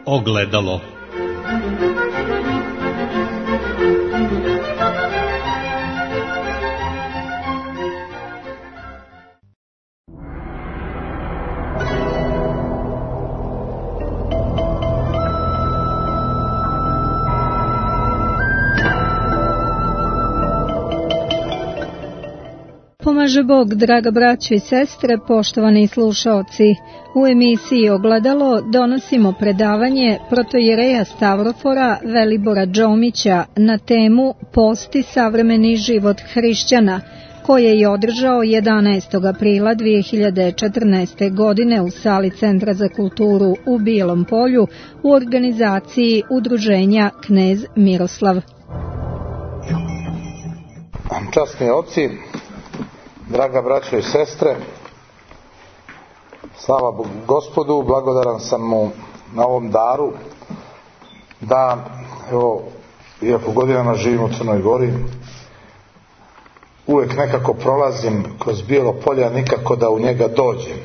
Ogledalo. Pomaže Bog, draga braćo i sestre, poštovani slušaoci. U emisiji Ogledalo donosimo predavanje protojereja Stavrofora Velibora Džomića na temu Post i savremeni život hrišćana, koje je održao 11. aprila 2014. godine u sali Centra za kulturu u Bijelom Polju u organizaciji udruženja Knez Miroslav. Časni oci, draga braćo i sestre, slava Gospodu, blagodaran sam mu na ovom daru da, evo, iako godinama živim u Crnoj Gori, uvijek nekako prolazim kroz Bijelo Polje, a nikako da u njega dođem.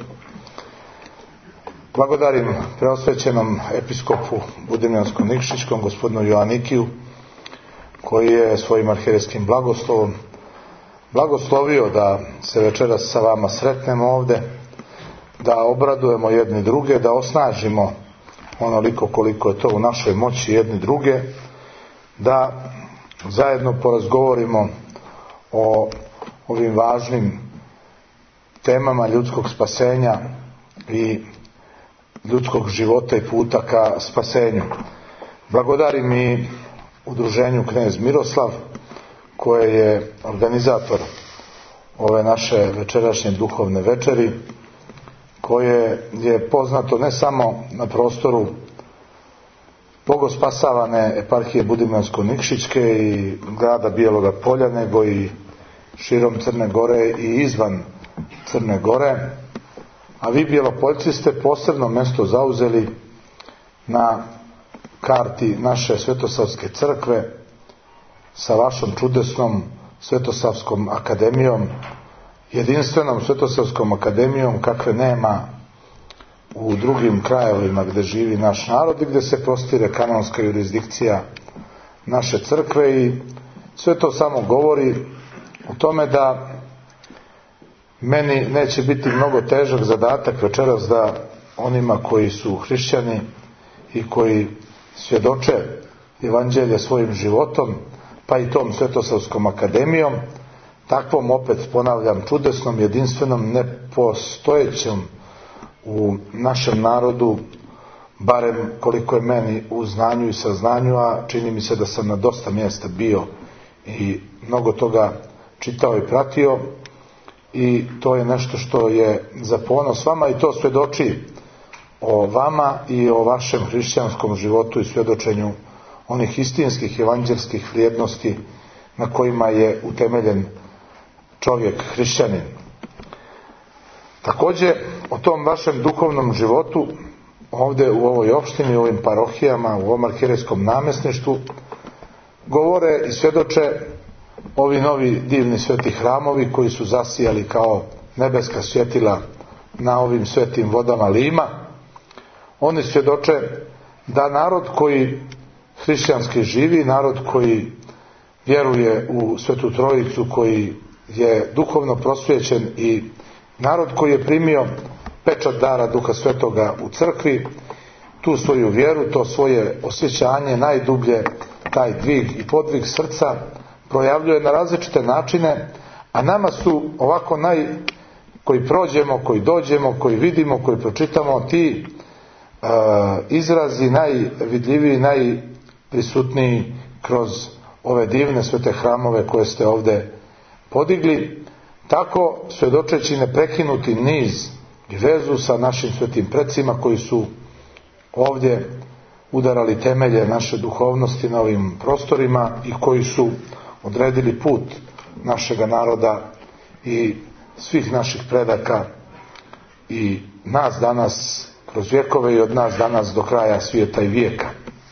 Blagodarim preosvećenom episkopu Budimljansko-Nikšićkom, gospodinu Joanikiju, koji je svojim arhijerejskim blagoslovom blagoslovio da se večeras sa vama sretnemo ovde, da obradujemo jedni druge, da osnažimo onoliko koliko je to u našoj moći jedni druge, da zajedno porazgovorimo o ovim važnim temama ljudskog spasenja i ljudskog života i puta ka spasenju. Blagodarim i udruženju Knez Miroslav, koje je organizator ove naše večerašnje duhovne večeri, koje je poznato ne samo na prostoru bogospasavane eparhije Budimljansko-Nikšićke i grada Bijeloga Polja, nego i širom Crne Gore i izvan Crne Gore. A vi Bijelopoljci ste posebno mjesto zauzeli na karti naše Svetosavske crkve sa vašom čudesnom Svetosavskom akademijom, jedinstvenom Svetosavskom akademijom kakve nema u drugim krajevima gdje živi naš narod i gdje se prostire kanonska jurisdikcija naše crkve. I sve to samo govori o tome da meni neće biti mnogo težak zadatak večeras da onima koji su hrišćani i koji svjedoče evanđelje svojim životom, pa i tom Svetosavskom akademijom, takvom, opet ponavljam, čudesnom, jedinstvenom, nepostojećom u našem narodu, barem koliko je meni u znanju i saznanju, a čini mi se da sam na dosta mjesta bio i mnogo toga čitao i pratio, i to je nešto što je za ponos vama, i to svjedoči o vama i o vašem hrišćanskom životu i svjedočenju onih istinskih evanđelskih vrijednosti na kojima je utemeljen čovjek hrišćanin. Također o tom vašem duhovnom životu ovdje u ovoj opštini, u ovim parohijama, u ovom arhijerejskom namjesništvu govore i svjedoče ovi novi divni sveti hramovi koji su zasijali kao nebeska svjetila na ovim svetim vodama Lima. Oni svjedoče da narod koji hrišćanski živi, narod koji vjeruje u Svetu Trojicu, koji je duhovno prosvjećen i narod koji je primio pečat dara Duha Svetoga u crkvi, tu svoju vjeru, to svoje osjećanje najdublje, taj dvig i podvig srca projavljuje na različite načine, a nama su ovako koji prođemo, koji dođemo, koji vidimo, koji pročitamo, ti izrazi najvidljiviji, najprisutniji kroz ove divne svete hramove koje ste ovdje podigli, tako svjedočeći neprekinuti niz i vezu sa našim svetim precima koji su ovdje udarali temelje naše duhovnosti na ovim prostorima i koji su odredili put našega naroda i svih naših predaka i nas danas kroz vjekove i od nas danas do kraja svijeta i vijeka.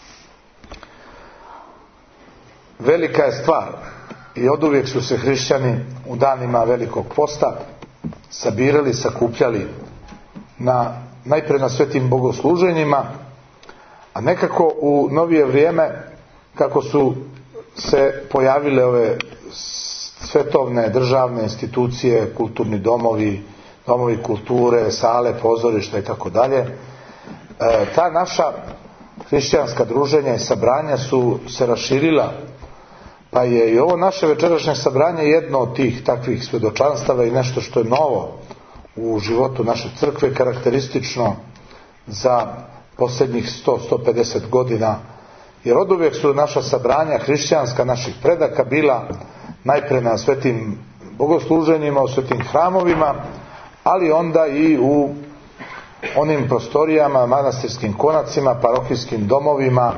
Velika je stvar i oduvijek su se hrišćani u danima Velikog posta sabirali, sakupljali najprije na svetim bogosluženjima, A nekako u novije vrijeme, kako su se pojavile ove svetovne državne institucije, kulturni domovi, domovi kulture, sale, pozorišta i tako dalje, ta naša hrišćanska druženja i sabranja su se raširila, pa je i ovo naše večerašnje sabranje jedno od tih takvih svjedočanstava i nešto što je novo u životu naše crkve, karakteristično za posljednjih 100-150 godina, jer oduvijek su naša sabranja hrišćanska naših predaka bila najprije na svetim bogosluženjima, u svetim hramovima, ali onda i u onim prostorijama, manastirskim konacima, parohijskim domovima,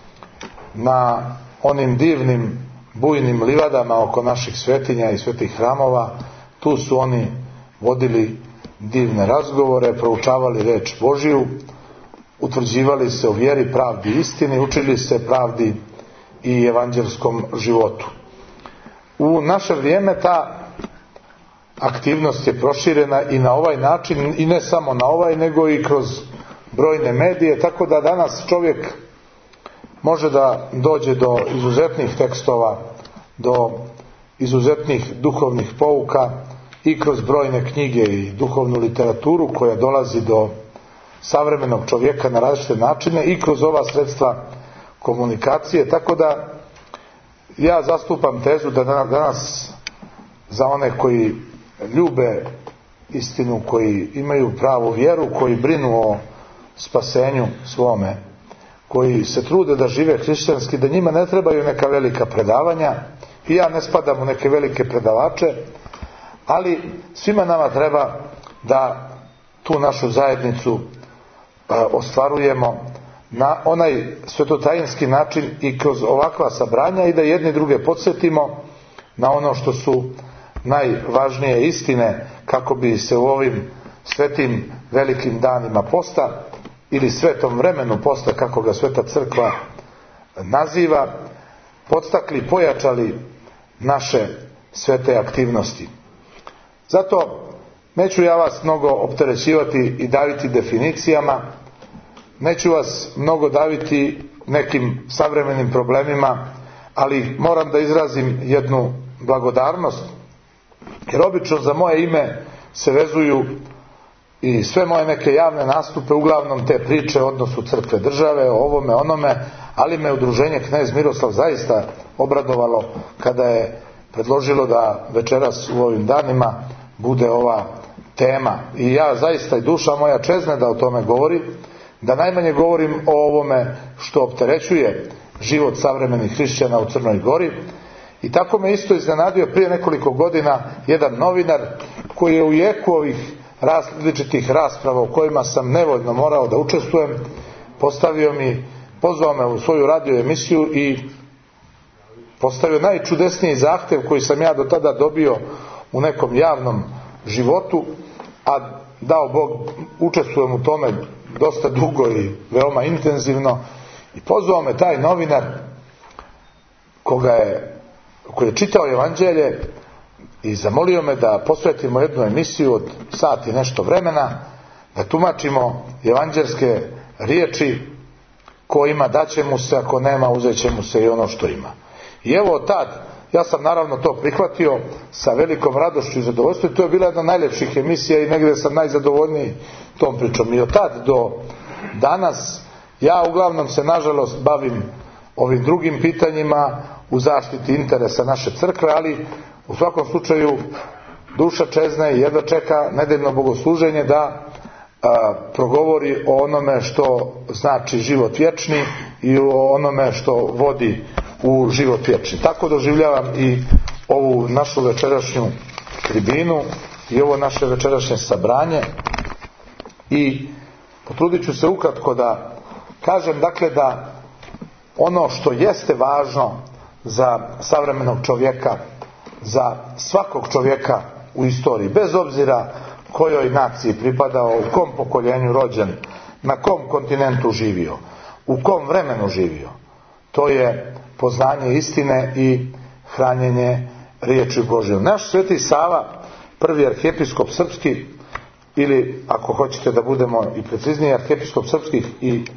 na onim divnim bujnim livadama oko naših svetinja i svetih hramova. Tu su oni vodili divne razgovore, proučavali reč Božiju, utvrđivali se o vjeri, pravdi i istini, učili se pravdi i evanđelskom životu. U naše vrijeme ta aktivnost je proširena i na ovaj način, i ne samo na ovaj, nego i kroz brojne medije, tako da danas čovjek može da dođe do izuzetnih tekstova, do izuzetnih duhovnih pouka i kroz brojne knjige i duhovnu literaturu koja dolazi do savremenog čovjeka na različite načine i kroz ova sredstva komunikacije, tako da ja zastupam tezu da danas za one koji ljube istinu, koji imaju pravu vjeru, koji brinu o spasenju svome, koji se trude da žive hrišćanski, da njima ne trebaju neka velika predavanja, i ja ne spadam u neke velike predavače, ali svima nama treba da tu našu zajednicu ostvarujemo na onaj svetotajinski način i kroz ovakva sabranja, i da jedni druge podsjetimo na ono što su najvažnije istine, kako bi se u ovim svetim velikim danima posta ili svetom vremenu posta, kako ga Sveta Crkva naziva, podstakli, pojačali naše svete aktivnosti. Zato neću ja vas mnogo opterećivati i daviti definicijama, neću vas mnogo daviti nekim savremenim problemima, ali moram da izrazim jednu blagodarnost, jer obično za moje ime se vezuju i sve moje neke javne nastupe, uglavnom te priče o odnosu crkve države, o ovome, onome, ali me udruženje Knez Miroslav zaista obradovalo kada je predložilo da večeras u ovim danima bude ova tema. I ja zaista, i duša moja čezne da o tome govori, da najmanje govorim o ovome što opterećuje život savremenih hrišćana u Crnoj Gori. I tako me isto iznenadio prije nekoliko godina jedan novinar koji je u jeku ovih različitih rasprava u kojima sam nevoljno morao da učestvujem, pozvao me u svoju radio emisiju i postavio najčudesniji zahtjev koji sam ja do tada dobio u nekom javnom životu, a dao Bog učestvujem u tome dosta dugo i veoma intenzivno. I pozvao me taj novinar koji je čitao evanđelje i zamolio me da posvetimo jednu emisiju od sat i nešto vremena, da tumačimo evanđelske riječi: ko ima daće mu se, ako nema uzet će mu se i ono što ima. I evo od tad, ja sam naravno to prihvatio sa velikom radošću i zadovoljstvom, i to je bila jedna od najljepših emisija i negdje sam najzadovoljniji tom pričom. I od tad do danas ja uglavnom se nažalost bavim ovim drugim pitanjima u zaštiti interesa naše crkve, ali u svakom slučaju duša čezne i jedva čeka nedeljno bogosluženje da progovori o onome što znači život vječni i o onome što vodi u život vječni. Tako doživljavam i ovu našu večerašnju tribinu i ovo naše večerašnje sabranje, i potrudit ću se ukratko da kažem, dakle, da ono što jeste važno za savremenog čovjeka, za svakog čovjeka u istoriji, bez obzira kojoj naciji pripadao, u kom pokoljenju rođen, na kom kontinentu živio, u kom vremenu živio, to je poznanje istine i hranjenje riječi Božje. Naš Sveti Sava, prvi arhijepiskop srpski, ili ako hoćete da budemo i precizniji, arhijepiskop srpskih i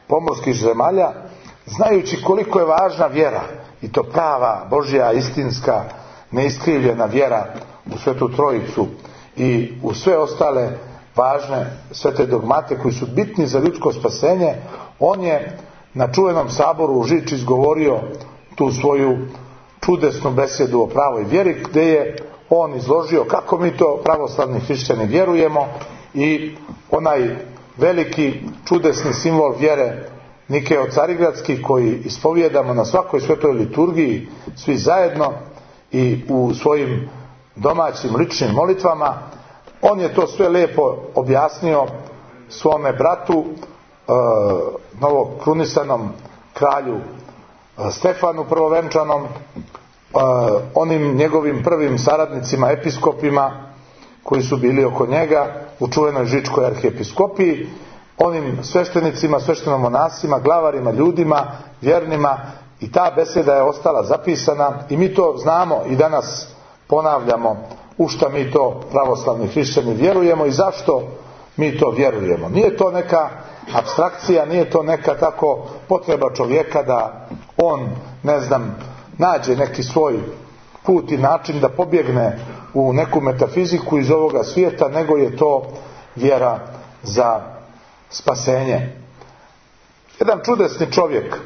pomorskih zemalja, znajući koliko je važna vjera, i to prava, Božja, istinska, neiskrivljena vjera u Svetu Trojicu i u sve ostale važne svete dogmate koji su bitni za ljudsko spasenje, on je na čuvenom saboru u Žiči izgovorio tu svoju čudesnu besedu o pravoj vjeri, gdje je on izložio kako mi to pravoslavni hrišćani vjerujemo i onaj veliki čudesni simbol vjere Nikeo Carigradski koji ispovijedamo na svakoj svetoj liturgiji svi zajedno i u svojim domaćim ličnim molitvama. On je to sve lijepo objasnio svome bratu, novokrunisanom kralju Stefanu prvovenčanom, onim njegovim prvim saradnicima, episkopima koji su bili oko njega u čuvenoj Žičkoj arhiepiskopiji, onim sveštenicima, sveštenomonasima, glavarima, ljudima, vjernima, i ta beseda je ostala zapisana i mi to znamo i danas ponavljamo u šta mi to pravoslavni hrišćani vjerujemo i zašto mi to vjerujemo. Nije to neka apstrakcija, nije to neka tako potreba čovjeka da on, nađe neki svoj put i način da pobjegne u neku metafiziku iz ovoga svijeta, nego je to vjera za spasenje. Jedan čudesni čovjek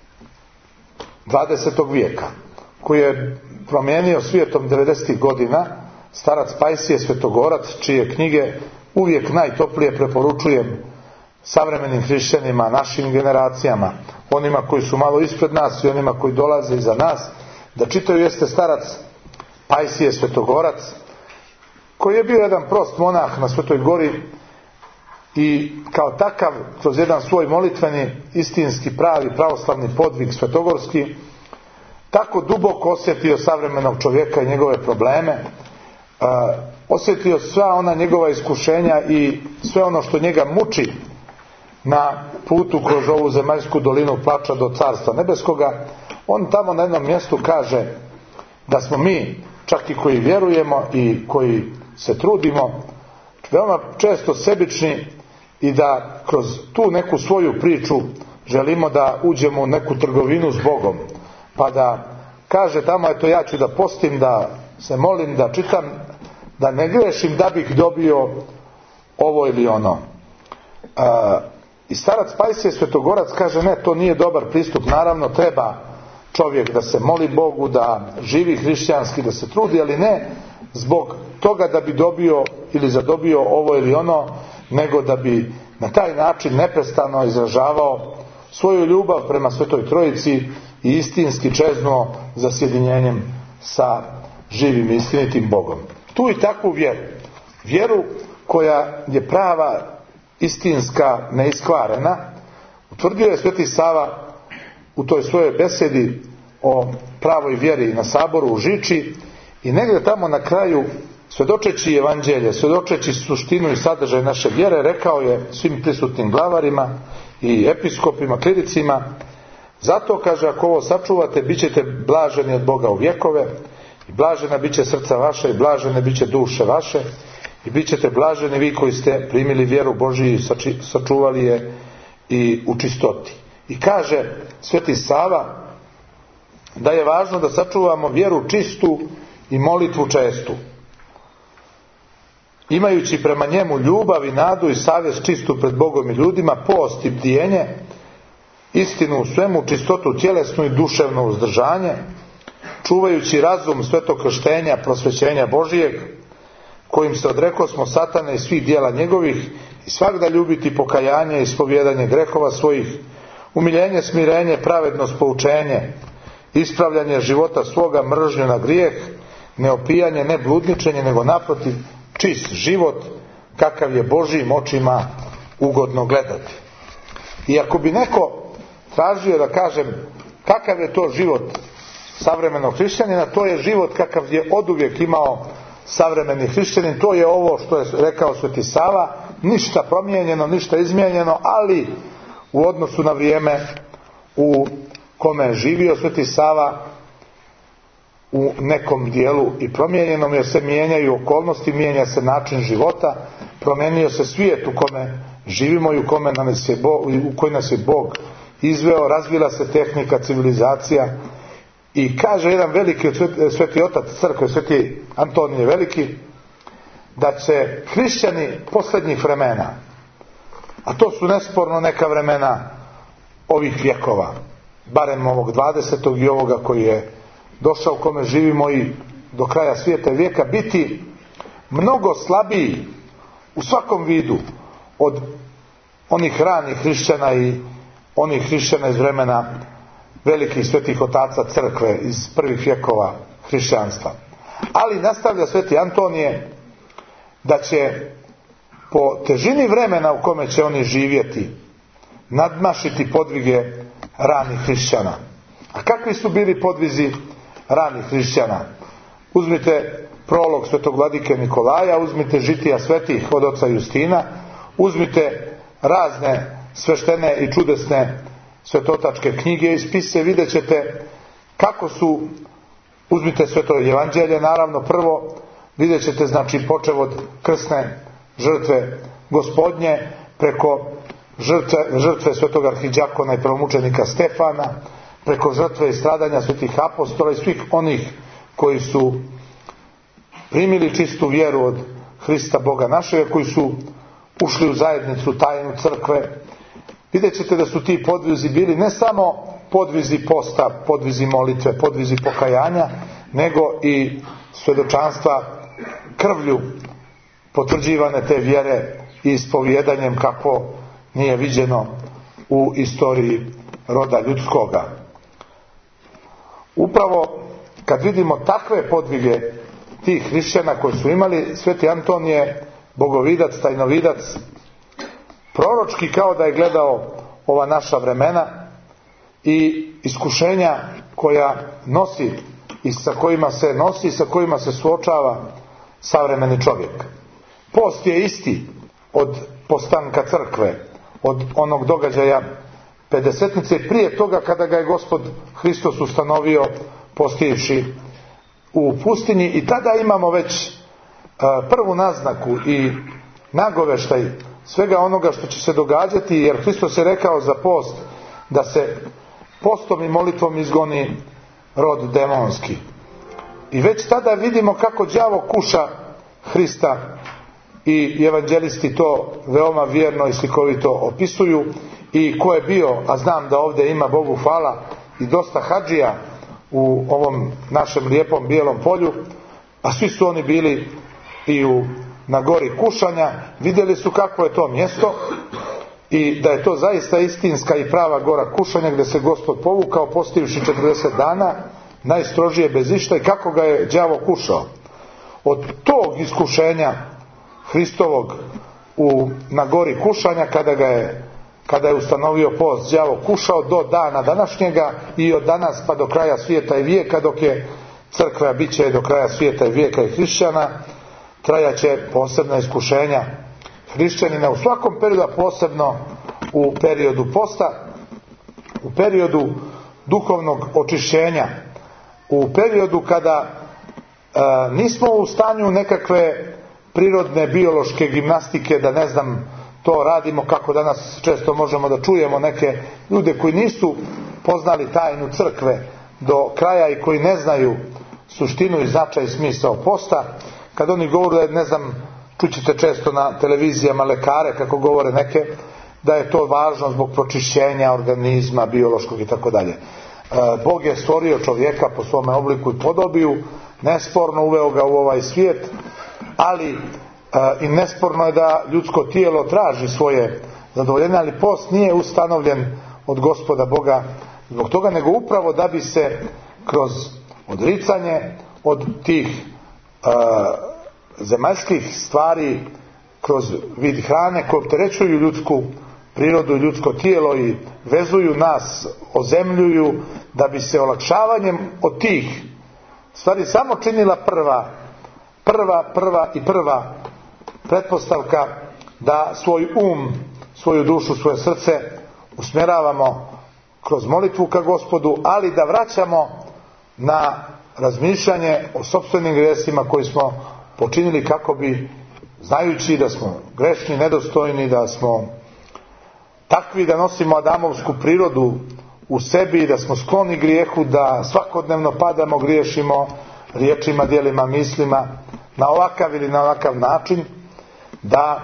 20. vijeka koji je promijenio svijetom 90. godina, starac Pajsije Svetogorac, čije knjige uvijek najtoplije preporučujem savremenim hrišćanima, našim generacijama, onima koji su malo ispred nas i onima koji dolaze iza nas, da čitaju, jeste starac Pajsije Svetogorac, koji je bio jedan prost monah na Svetoj gori i kao takav kroz jedan svoj molitveni, istinski, pravi, pravoslavni podvig svetogorski tako duboko osjetio savremenog čovjeka i njegove probleme, osjetio sva ona njegova iskušenja i sve ono što njega muči na putu kroz ovu zemaljsku dolinu plača do Carstva nebeskoga. On tamo na jednom mjestu kaže da smo mi, čak i koji vjerujemo i koji se trudimo, veoma često sebični i da kroz tu neku svoju priču želimo da uđemo u neku trgovinu s Bogom, pa da kaže tamo, eto ja ću da postim, da se molim, da čitam, da ne grešim da bih dobio ovo ili ono. I starac Pajsije Svetogorac kaže ne, to nije dobar pristup. Naravno treba čovjek da se moli Bogu, da živi hrišćanski, da se trudi, ali ne zbog toga da bi dobio ili zadobio ovo ili ono, nego da bi na taj način neprestano izražavao svoju ljubav prema Svetoj Trojici i istinski čeznuo za sjedinjenjem sa živim i istinitim Bogom. Tu i takvu vjeru koja je prava, istinska, neiskvarena, utvrdio je Sveti Sava u toj svojoj besedi o pravoj vjeri na saboru u Žiči i negdje tamo na kraju, svjedočeći evanđelje, svjedočeći suštinu i sadržaj naše vjere, rekao je svim prisutnim glavarima i episkopima, klericima: zato, kaže, ako ovo sačuvate, bit ćete blaženi od Boga u vjekove, i blažena bit će srca vaše, i blažene bit će duše vaše, i bit ćete blaženi vi koji ste primili vjeru Božiju i sačuvali je i u čistoti. I kaže Sveti Sava da je važno da sačuvamo vjeru čistu i molitvu čestu, imajući prema njemu ljubav i nadu i savjest čistu pred Bogom i ljudima, post i bdijenje, istinu u svemu, čistotu tjelesnu i duševno uzdržanje, čuvajući razum svetog krštenja, prosvećenja Božijeg, kojim se odrekosmo satana i svih dijela njegovih, i svagda ljubiti pokajanje i ispovjedanje grehova svojih, umiljenje, smirenje, pravednost, poučenje, ispravljanje života svoga, mržnju na grijeh, neopijanje, ne bludničenje, nego naprotiv čist život, kakav je Božijim očima ugodno gledati. I ako bi neko tražio da kažem kakav je to život savremenog hrišćanina, to je život kakav je oduvijek imao savremeni hrišćanin. To je ovo što je rekao Sveti Sava, ništa promijenjeno, ništa izmijenjeno, ali u odnosu na vrijeme u kome je živio Sveti Sava u nekom dijelu i promijenjenom, jer se mijenjaju okolnosti, mijenja se način života, promijenio se svijet u kome živimo i u koji nas je Bog izveo. Razvila se tehnika, civilizacija i kaže jedan veliki sveti otac crkve, sveti Antonije Veliki, da će hrišćani posljednjih vremena, a to su nesporno neka vremena ovih vjekova, barem ovog 20. i ovoga koji je došao, u kome živimo i do kraja svijeta i vijeka, biti mnogo slabiji u svakom vidu od onih ranih hrišćana i onih hrišćana iz vremena velikih svetih otaca crkve iz prvih vjekova hrišćanstva. Ali nastavlja sveti Antonije da će po težini vremena u kome će oni živjeti nadmašiti podvige ranih hrišćana. A kakvi su bili podvizi ranih hrišćana? Uzmite prolog svetog vladike Nikolaja, uzmite žitija svetih od oca Justina, uzmite razne sveštene i čudesne svetotačke knjige i spise, vidjet ćete kako su, uzmite sveto evanđelje naravno prvo, vidjet ćete znači počev od krsne žrtve Gospodnje, preko žrtve svetog arhidjakona i prvomučenika Stefana, preko žrtve i stradanja svetih apostola i svih onih koji su primili čistu vjeru od Hrista Boga našega, koji su ušli u zajednicu, tajnu crkve. Vidjet ćete da su ti podvizi bili ne samo podvizi posta, podvizi molitve, podvizi pokajanja, nego i svjedočanstva krvlju potvrđivane te vjere i ispovjedanjem kako nije viđeno u istoriji roda ljudskoga. Upravo kad vidimo takve podvige tih hrišćana koji su imali, sveti Antonije, bogovidac, tajnovidac, proročki kao da je gledao ova naša vremena i iskušenja koja nosi i sa kojima se nosi i sa kojima se suočava savremeni čovjek. Post je isti od postanka crkve, od onog događaja Pedesetnice, prije toga kada ga je Gospod Hristos ustanovio postivši u pustinji, i tada imamo već prvu naznaku i nagoveštaj svega onoga što će se događati, jer Hristos je rekao za post da se postom i molitvom izgoni rod demonski. I već tada vidimo kako đavo kuša Hrista i evanđelisti to veoma vjerno i slikovito opisuju. I ko je bio, a znam da ovdje ima, Bogu hvala, i dosta hadžija u ovom našem lijepom bijelom polju, a svi su oni bili i na gori kušanja, vidjeli su kako je to mjesto i da je to zaista istinska i prava gora kušanja, gdje se Gospod povukao postivši 40 dana najstrožije bez išta, i kako ga je đavo kušao. Od tog iskušenja Hristovog na gori kušanja, kada je ustanovio post, đavo kušao do dana današnjega i od danas pa do kraja svijeta i vijeka, dok je crkva, bit će do kraja svijeta i vijeka i hrišćana, trajaće posebna iskušenja hrišćanina u svakom periodu, a posebno u periodu posta, u periodu duhovnog očišćenja, u periodu kada nismo u stanju nekakve prirodne biološke gimnastike, da ne znam, to radimo kako danas često možemo da čujemo neke ljude koji nisu poznali tajnu crkve do kraja i koji ne znaju suštinu i značaj i smisao posta. Kad oni govore, ne znam, čućete često na televizijama lekare kako govore neke, da je to važno zbog pročišćenja organizma biološkog i tako dalje. Bog je stvorio čovjeka po svome obliku i podobiju, nesporno uveo ga u ovaj svijet, ali i nesporno je da ljudsko tijelo traži svoje zadovoljenje, ali post nije ustanovljen od Gospoda Boga zbog toga, nego upravo da bi se kroz odricanje od tih zemaljskih stvari, kroz vid hrane koje opterećuju ljudsku prirodu i ljudsko tijelo i vezuju nas, ozemljuju, da bi se olakšavanjem od tih stvari samo činila prva pretpostavka da svoj svoju dušu, svoje srce usmjeravamo kroz molitvu ka Gospodu, ali da vraćamo na razmišljanje o sopstvenim grijesima koji smo počinili, kako bi, znajući da smo grešni, nedostojni, da smo takvi da nosimo Adamovsku prirodu u sebi i da smo skloni grijehu, da svakodnevno padamo, griješimo riječima, djelima, mislima, na ovakav ili na ovakav način, da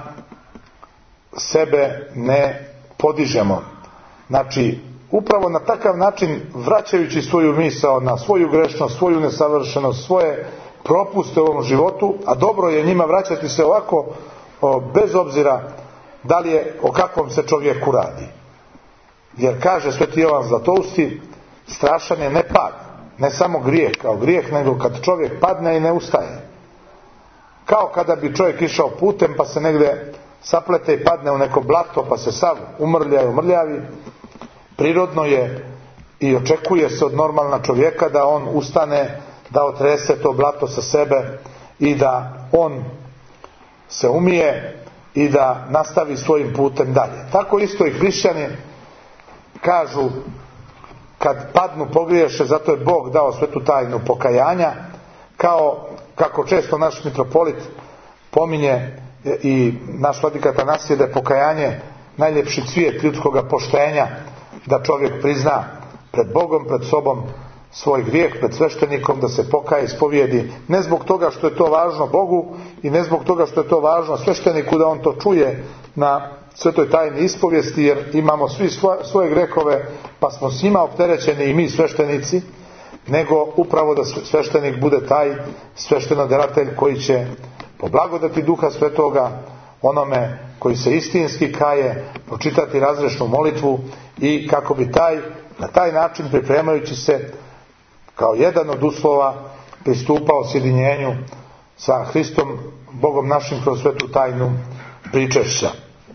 sebe ne podižemo. Znači, upravo na takav način, vraćajući svoju misao na svoju grešnost, svoju nesavršenost, svoje propuste u ovom životu, a dobro je njima vraćati se ovako, bez obzira da li je, o kakvom se čovjeku radi. Jer kaže Sveti Jovan Zlatousti, strašan je ne pad, ne samo grijeh kao grijeh, nego kad čovjek padne i ne ustaje. Kao kada bi čovjek išao putem pa se negdje saplete i padne u neko blato pa se sav umrljavi. Prirodno je i očekuje se od normalna čovjeka da on ustane, da otrese to blato sa sebe i da on se umije i da nastavi svojim putem dalje. Tako isto i hrišćani kažu, kad padnu, pogriješe, zato je Bog dao svetu tajnu pokajanja, kao kako često naš mitropolit pominje i naš vladika Atanasije, da je pokajanje najljepši cvijet ljudskoga poštenja, da čovjek prizna pred Bogom, pred sobom svoj grijeh, pred sveštenikom, da se pokaje, ispovijedi, ne zbog toga što je to važno Bogu i ne zbog toga što je to važno svešteniku da on to čuje na svetoj tajni ispovijesti, jer imamo svi svoje grehove pa smo s njima opterećeni i mi sveštenici, nego upravo da sveštenik bude taj sveštenodelatelj koji će po blagodati Duha Svetoga onome koji se istinski kaje pročitati razrešnu molitvu i kako bi na taj način, pripremajući se kao jedan od uslova, pristupao sjedinjenju sa Hristom, Bogom našim, kroz svetu tajnu pričešća.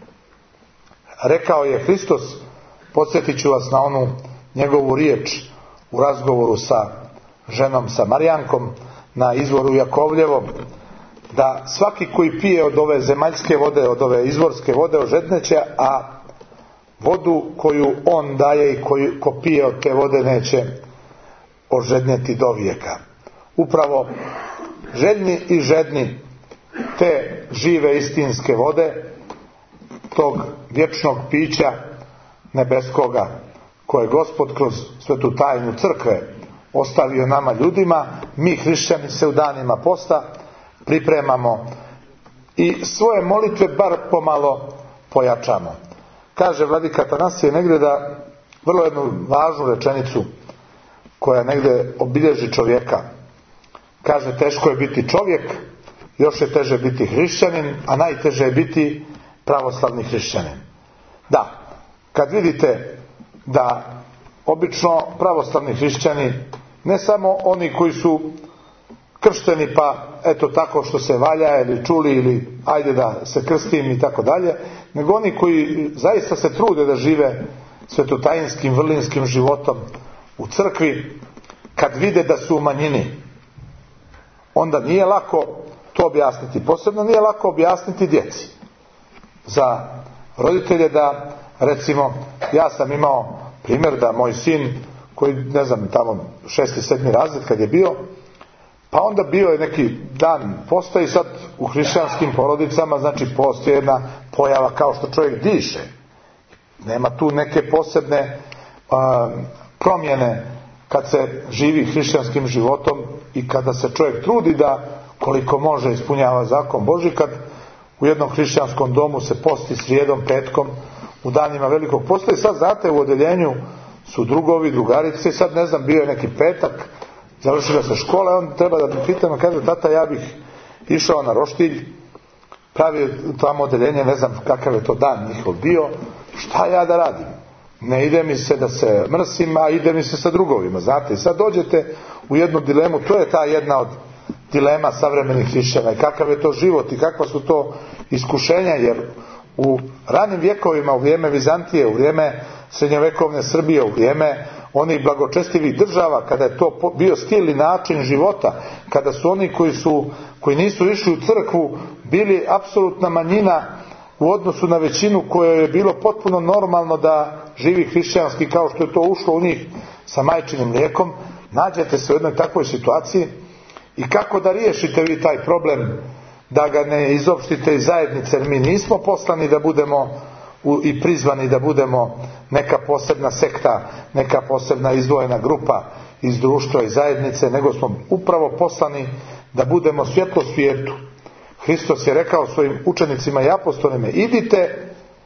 Rekao je Hristos, podsjetit ću vas na onu njegovu riječ u razgovoru sa ženom Samarijankom na izvoru Jakovljevom, da svaki koji pije od ove zemaljske vode, od ove izvorske vode, ožedneće, a vodu koju on daje i ko pije od te vode neće ožednjeti do vijeka. Upravo željni i žedni te žive istinske vode, tog vječnog pića nebeskoga, koje je Gospod kroz svetu tajnu crkve ostavio nama ljudima, mi hrišćani se u danima posta pripremamo i svoje molitve bar pomalo pojačamo. Kaže vladika Atanasije negdje da vrlo jednu važnu rečenicu koja negdje obilježi čovjeka. Kaže, teško je biti čovjek, još je teže biti hrišćanin, a najteže je biti pravoslavni hrišćanin. Da, kad vidite da obično pravoslavni hrišćani, ne samo oni koji su kršteni pa eto tako što se valja ili čuli ili ajde da se krstim i tako dalje, nego oni koji zaista se trude da žive svetotajinskim, vrlinskim životom u crkvi, kad vide da su u manjini, onda nije lako to objasniti. Posebno nije lako objasniti djeci. Za roditelje da, recimo, ja sam imao primjer da moj sin, koji, ne znam, tamo 6. 7. razred kad je bio, pa onda bio je neki dan posta i sad u hrišćanskim porodicama, znači postoji jedna pojava kao što čovjek diše. Nema tu neke posebne promjene kad se živi hrišćanskim životom i kada se čovjek trudi da koliko može ispunjava zakon Božji, kad u jednom hrišćanskom domu se posti srijedom, petkom, u danima velikog posta i sad znate u odeljenju su drugovi, drugarice, sad ne znam, bio je neki petak, završila se škola, on treba da pitam, kaže, tata, ja bih išao na roštilj, pravio tamo odeljenje, ne znam kakav je to dan njihov bio, šta ja da radim? Ne ide mi se da se mrsim, a ide mi se sa drugovima, znate, i sad dođete u jednu dilemu, to je ta jedna od dilema savremenih hrišćana i kakav je to život i kakva su to iskušenja, jer u ranim vjekovima, u vrijeme Vizantije, u vrijeme srednjovekovne Srbije, u vrijeme onih blagočestivih država, kada je to bio stil i način života, kada su oni koji nisu išli u crkvu bili apsolutna manjina u odnosu na većinu kojoj je bilo potpuno normalno da živi hrišćanski kao što je to ušlo u njih sa majčinim mlijekom, nađete se u jednoj takvoj situaciji i kako da riješite vi taj problem, da ga ne izopštite iz zajednice, jer mi nismo poslani da budemo i prizvani da budemo neka posebna sekta, neka posebna izdvojena grupa iz društva i zajednice, nego smo upravo poslani da budemo svjetlo svijetu. Hristos je rekao svojim učenicima i apostolima: idite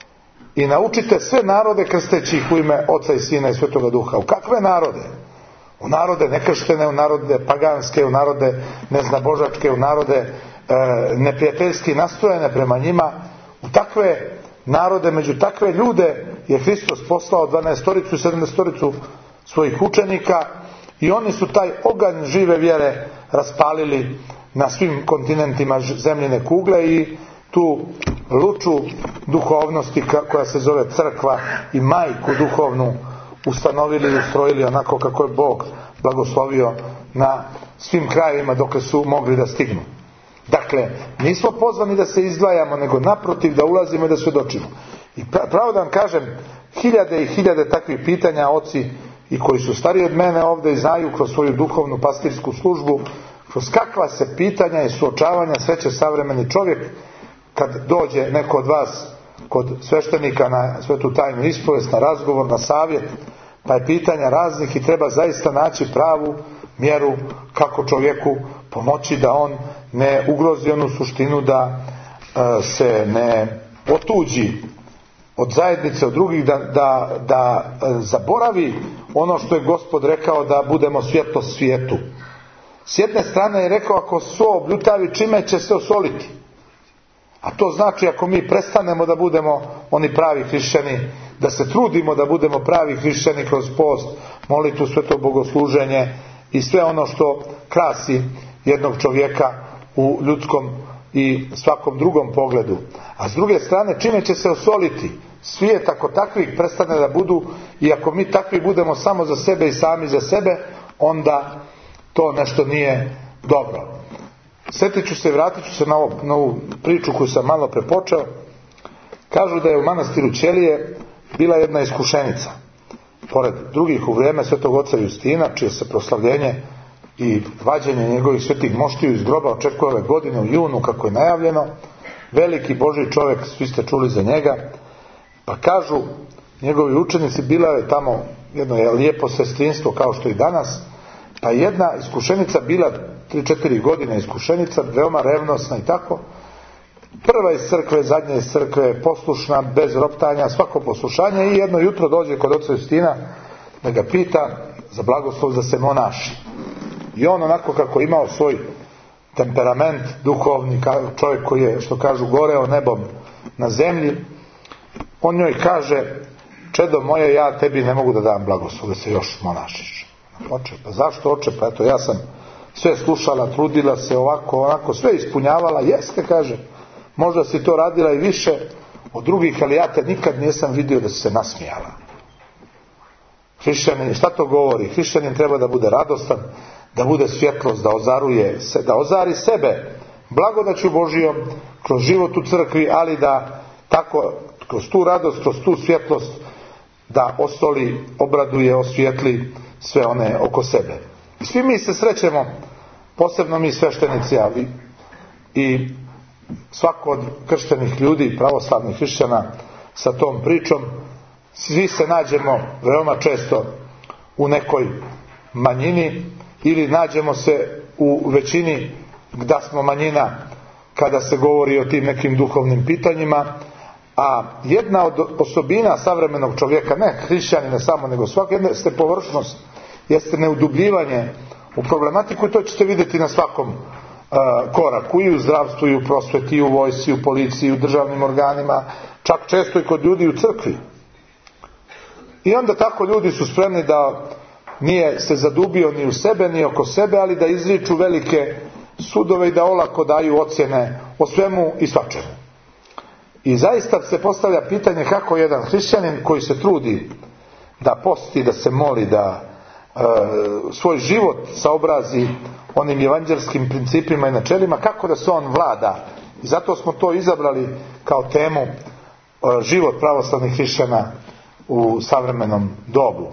i naučite sve narode krsteći ih u ime Oca i Sina i Svetoga Duha. U kakve narode? U narode nekrštene, u narode paganske, u narode neznabožačke, u narode neprijateljski nastrojene prema njima. U takve narode, među takve ljude je Hristos poslao 12 i 17 svojih učenika i oni su taj oganj žive vjere raspalili na svim kontinentima zemljine kugle i tu luču duhovnosti koja se zove crkva i majku duhovnu ustanovili i ustrojili onako kako je Bog blagoslovio na svim krajevima dok su mogli da stignu. Dakle, nismo pozvani da se izdvajamo, nego naprotiv da ulazimo i da svjedočimo. I pravo da vam kažem, hiljade i hiljade takvih pitanja oci i koji su stariji od mene ovdje i znaju kroz svoju duhovnu pastirsku službu, kroz kakva se pitanja i suočavanja sreće savremeni čovjek kad dođe neko od vas kod sveštenika na svetu tajnu ispovest, na razgovor, na savjet, pa je pitanja raznih i treba zaista naći pravu mjeru kako čovjeku pomoći da on ne ugrozi onu suštinu, da se ne otuđi od zajednice, od drugih, da zaboravi ono što je Gospod rekao da budemo svjetlo svijetu. S jedne strane je rekao, ako so obljutavi, čime će se osoliti? A to znači ako mi prestanemo da budemo oni pravi hrišćani, da se trudimo da budemo pravi hrišćani kroz post, molitvu, sveto bogosluženje i sve ono što krasi jednog čovjeka u ljudskom i svakom drugom pogledu. A s druge strane, čime će se osoliti? Svijet ako takvih prestane da budu i ako mi takvi budemo samo za sebe i sami za sebe, onda to nešto nije dobro. Sjetit ću se i vratit ću se na ovu priču koju sam malo prepočeo. Kažu da je u manastiru Ćelije bila jedna iskušenica. Pored drugih u vrijeme svetog oca Justina, čije se proslavljenje i vađenje njegovih svetih moštiju iz groba očekuje ove godine u junu kako je najavljeno. Veliki Božji čovjek, svi ste čuli za njega. Pa kažu njegovi učenici, bila je tamo jedno lijepo sestrinstvo kao što i danas, pa jedna iskušenica bila 3-4 godine iskušenica, veoma revnosna i tako. Prva iz crkve, zadnja iz crkve, poslušna, bez roptanja, svako poslušanje, i jedno jutro dođe kod oca Justina da ga pita za blagoslov da se monaši. I on onako kako imao svoj temperament duhovni, čovjek koji je, što kažu, goreo nebom na zemlji, on njoj kaže: čedo moje, ja tebi ne mogu da dam blagoslov da se još monašiš. Oče, pa zašto oče? Pa eto, ja sam sve slušala, trudila se ovako, onako, sve ispunjavala. Jeste, kaže, možda si to radila i više od drugih, ali ja te nikad nisam vidio da si se nasmijala. Hrišćanin, šta to govori? Hrišćanin treba da bude radostan, da bude svjetlost, da ozari sebe blagodaću Božijom kroz život u crkvi, ali da tako kroz tu radost, kroz tu svjetlost da osoli, obraduje, osvijetli sve one oko sebe. I svi mi se srećemo, posebno mi sveštenici, ali i svako od krštenih ljudi, pravoslavnih hrišćana, sa tom pričom. Svi se nađemo veoma često u nekoj manjini ili nađemo se u većini da smo manjina kada se govori o tim nekim duhovnim pitanjima. A jedna od osobina savremenog čovjeka, ne hrišćanina samo, nego svaka jedna jeste površnost, jeste neudubljivanje u problematiku, i to ćete vidjeti na svakom koraku, i u zdravstvu, i u prosveti, i u vojsci, i u policiji, i u državnim organima, čak često i kod ljudi u crkvi. I onda tako ljudi su spremni da nije se zadubio ni u sebe ni oko sebe, ali da izriču velike sudove i da olako daju ocjene o svemu i svačemu. I zaista se postavlja pitanje kako jedan hrišćanin koji se trudi da posti, da se moli, da svoj život saobrazi onim evanđelskim principima i načelima, kako da se on vlada. I zato smo to izabrali kao temu, život pravoslavnih hrišćana u savremenom dobu.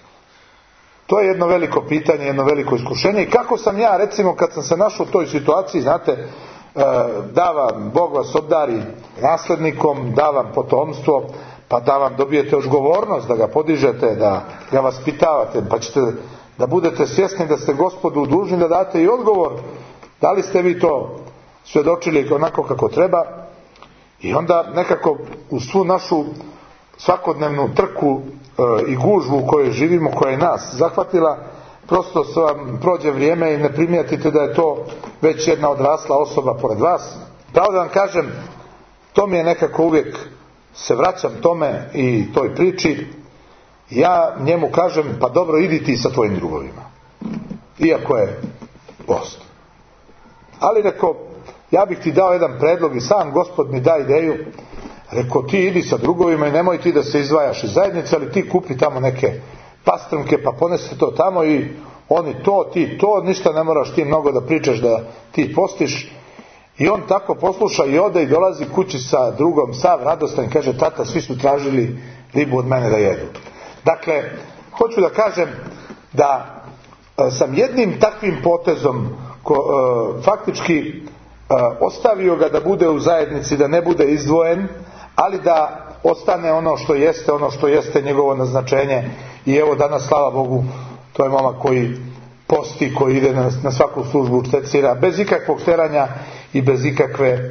To je jedno veliko pitanje, jedno veliko iskušenje. I kako sam ja, recimo, kad sam se našao u toj situaciji, znate, da vam Bog vas obdari naslednikom, da vam potomstvo, pa da vam dobijete odgovornost, da ga podižete, da ga vaspitavate, pa ćete da budete svjesni da ste Gospodu dužni da date i odgovor da li ste vi to svjedočili onako kako treba. I onda nekako u svu našu svakodnevnu trku i gužvu u kojoj živimo, koja je nas zahvatila, prosto vam prođe vrijeme i ne primijetite da je to već jedna odrasla osoba pored vas. Pravo da vam kažem, to mi je nekako uvijek, se vraćam tome i toj priči. Ja njemu kažem, pa dobro, idi ti sa tvojim drugovima, iako je post. Ali rekao, ja bih ti dao jedan predlog i sam Gospod mi da ideju. Rekao, ti idi sa drugovima i nemoj ti da se izdvajaš iz zajednice, ali ti kupi tamo neke pastrmke pa ponesi to tamo i oni to, ti to, ništa ne moraš ti mnogo da pričaš da ti postiš. I on tako posluša i ode i dolazi kući sa drugom, sav radostan, i kaže, tata, svi su tražili ribu od mene da jedu. Dakle, hoću da kažem da sam jednim takvim potezom faktički ostavio ga da bude u zajednici, da ne bude izdvojen, ali da ostane ono što jeste njegovo naznačenje. I evo danas, slava Bogu, to je momak koji posti, koji ide na svaku službu, štetcira, bez ikakvog teranja i bez ikakve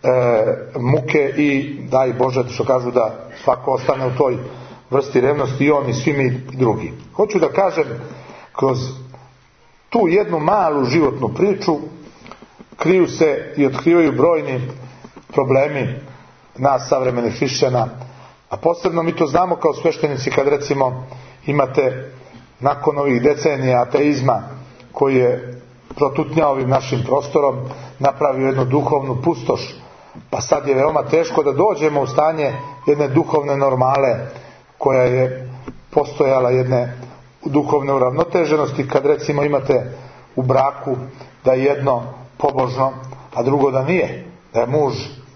muke, i daj Bože što kažu da svako ostane u toj vrsti revnosti, i on i svi mi drugi. Hoću da kažem, kroz tu jednu malu životnu priču kriju se i otkrivaju brojni problemi nas savremenih hrišćana, a posebno mi to znamo kao sveštenici kad recimo imate nakon ovih decenija ateizma koji je protutnjao ovim našim prostorom, napravio jednu duhovnu pustoš, pa sad je veoma teško da dođemo u stanje jedne duhovne normale koja je postojala, jedne duhovne uravnoteženosti, kad recimo imate u braku da je jedno pobožno, a drugo da nije, da je muž,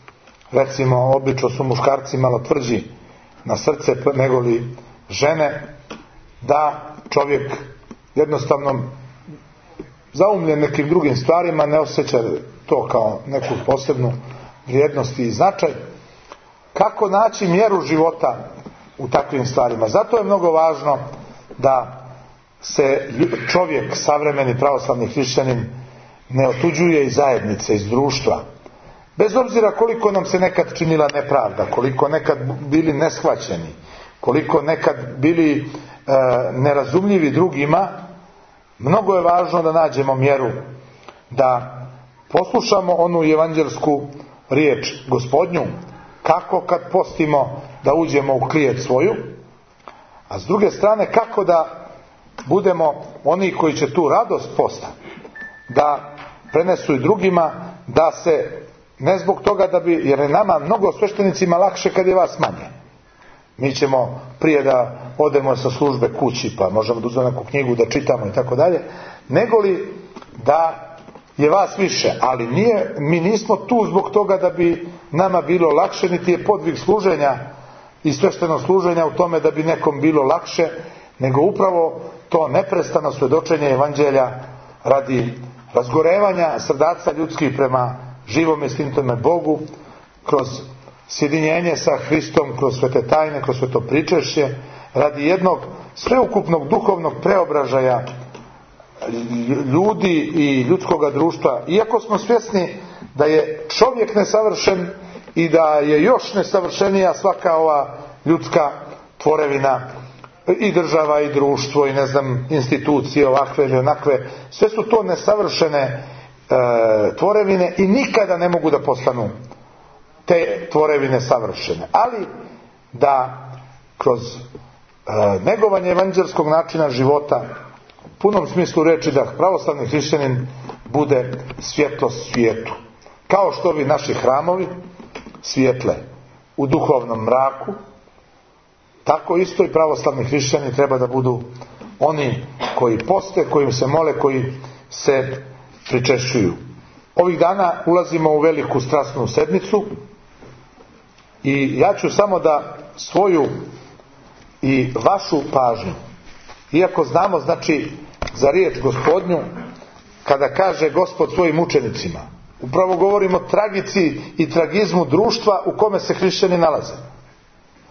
recimo obično su muškarci malo tvrđi na srce nego li žene, da čovjek jednostavno zaumljen nekim drugim stvarima ne osjeća to kao neku posebnu vrijednost i značaj. Kako naći mjeru života u takvim stvarima? Zato je mnogo važno da se čovjek, savremeni pravoslavni hrišćanin, ne otuđuje iz zajednice, iz društva. Bez obzira koliko nam se nekad činila nepravda, koliko nekad bili neshvaćeni, koliko nekad bili nerazumljivi drugima, mnogo je važno da nađemo mjeru, da poslušamo onu evanđelsku riječ Gospodnju, kako kad postimo da uđemo u klijet svoju, a s druge strane kako da budemo oni koji će tu radost posta da prenesu i drugima, da se ne zbog toga da bi, jer je nama mnogo sveštenicima lakše kad je vas manje. Mi ćemo prije da odemo sa službe kući, pa možemo da uzmemo neku knjigu da čitamo i tako dalje, nego li da je vas više. Ali mi nismo tu zbog toga da bi nama bilo lakše, niti je podvig služenja i svešteno služenja u tome da bi nekom bilo lakše, nego upravo to neprestano svjedočenje evanđelja radi razgorevanja srdaca ljudskih prema živom istinitome Bogu, kroz sjedinjenje sa Hristom, kroz svete tajne, kroz sveto pričešće, radi jednog sveukupnog duhovnog preobražaja ljudi i ljudskoga društva. Iako smo svjesni da je čovjek nesavršen i da je još nesavršenija svaka ova ljudska tvorevina, i država i društvo i institucije ovakve ili onakve, sve su to nesavršene tvorevine i nikada ne mogu da postanu te tvorevine savršene. Ali da kroz negovanje evanđelskog načina života, u punom smislu reči, da pravoslavni hrišćanin bude svjetlost svijetu. Kao što ovi naši hramovi svijetle u duhovnom mraku, tako isto i pravoslavni hrišćani treba da budu oni koji poste, koji se mole, koji se pričešćuju. Ovih dana ulazimo u veliku strasnu sedmicu i ja ću samo da svoju i vašu pažnju, iako znamo za riječ Gospodnju, kada kaže Gospod svojim učenicima, upravo govorimo o tragici i tragizmu društva u kome se hrišćani nalaze.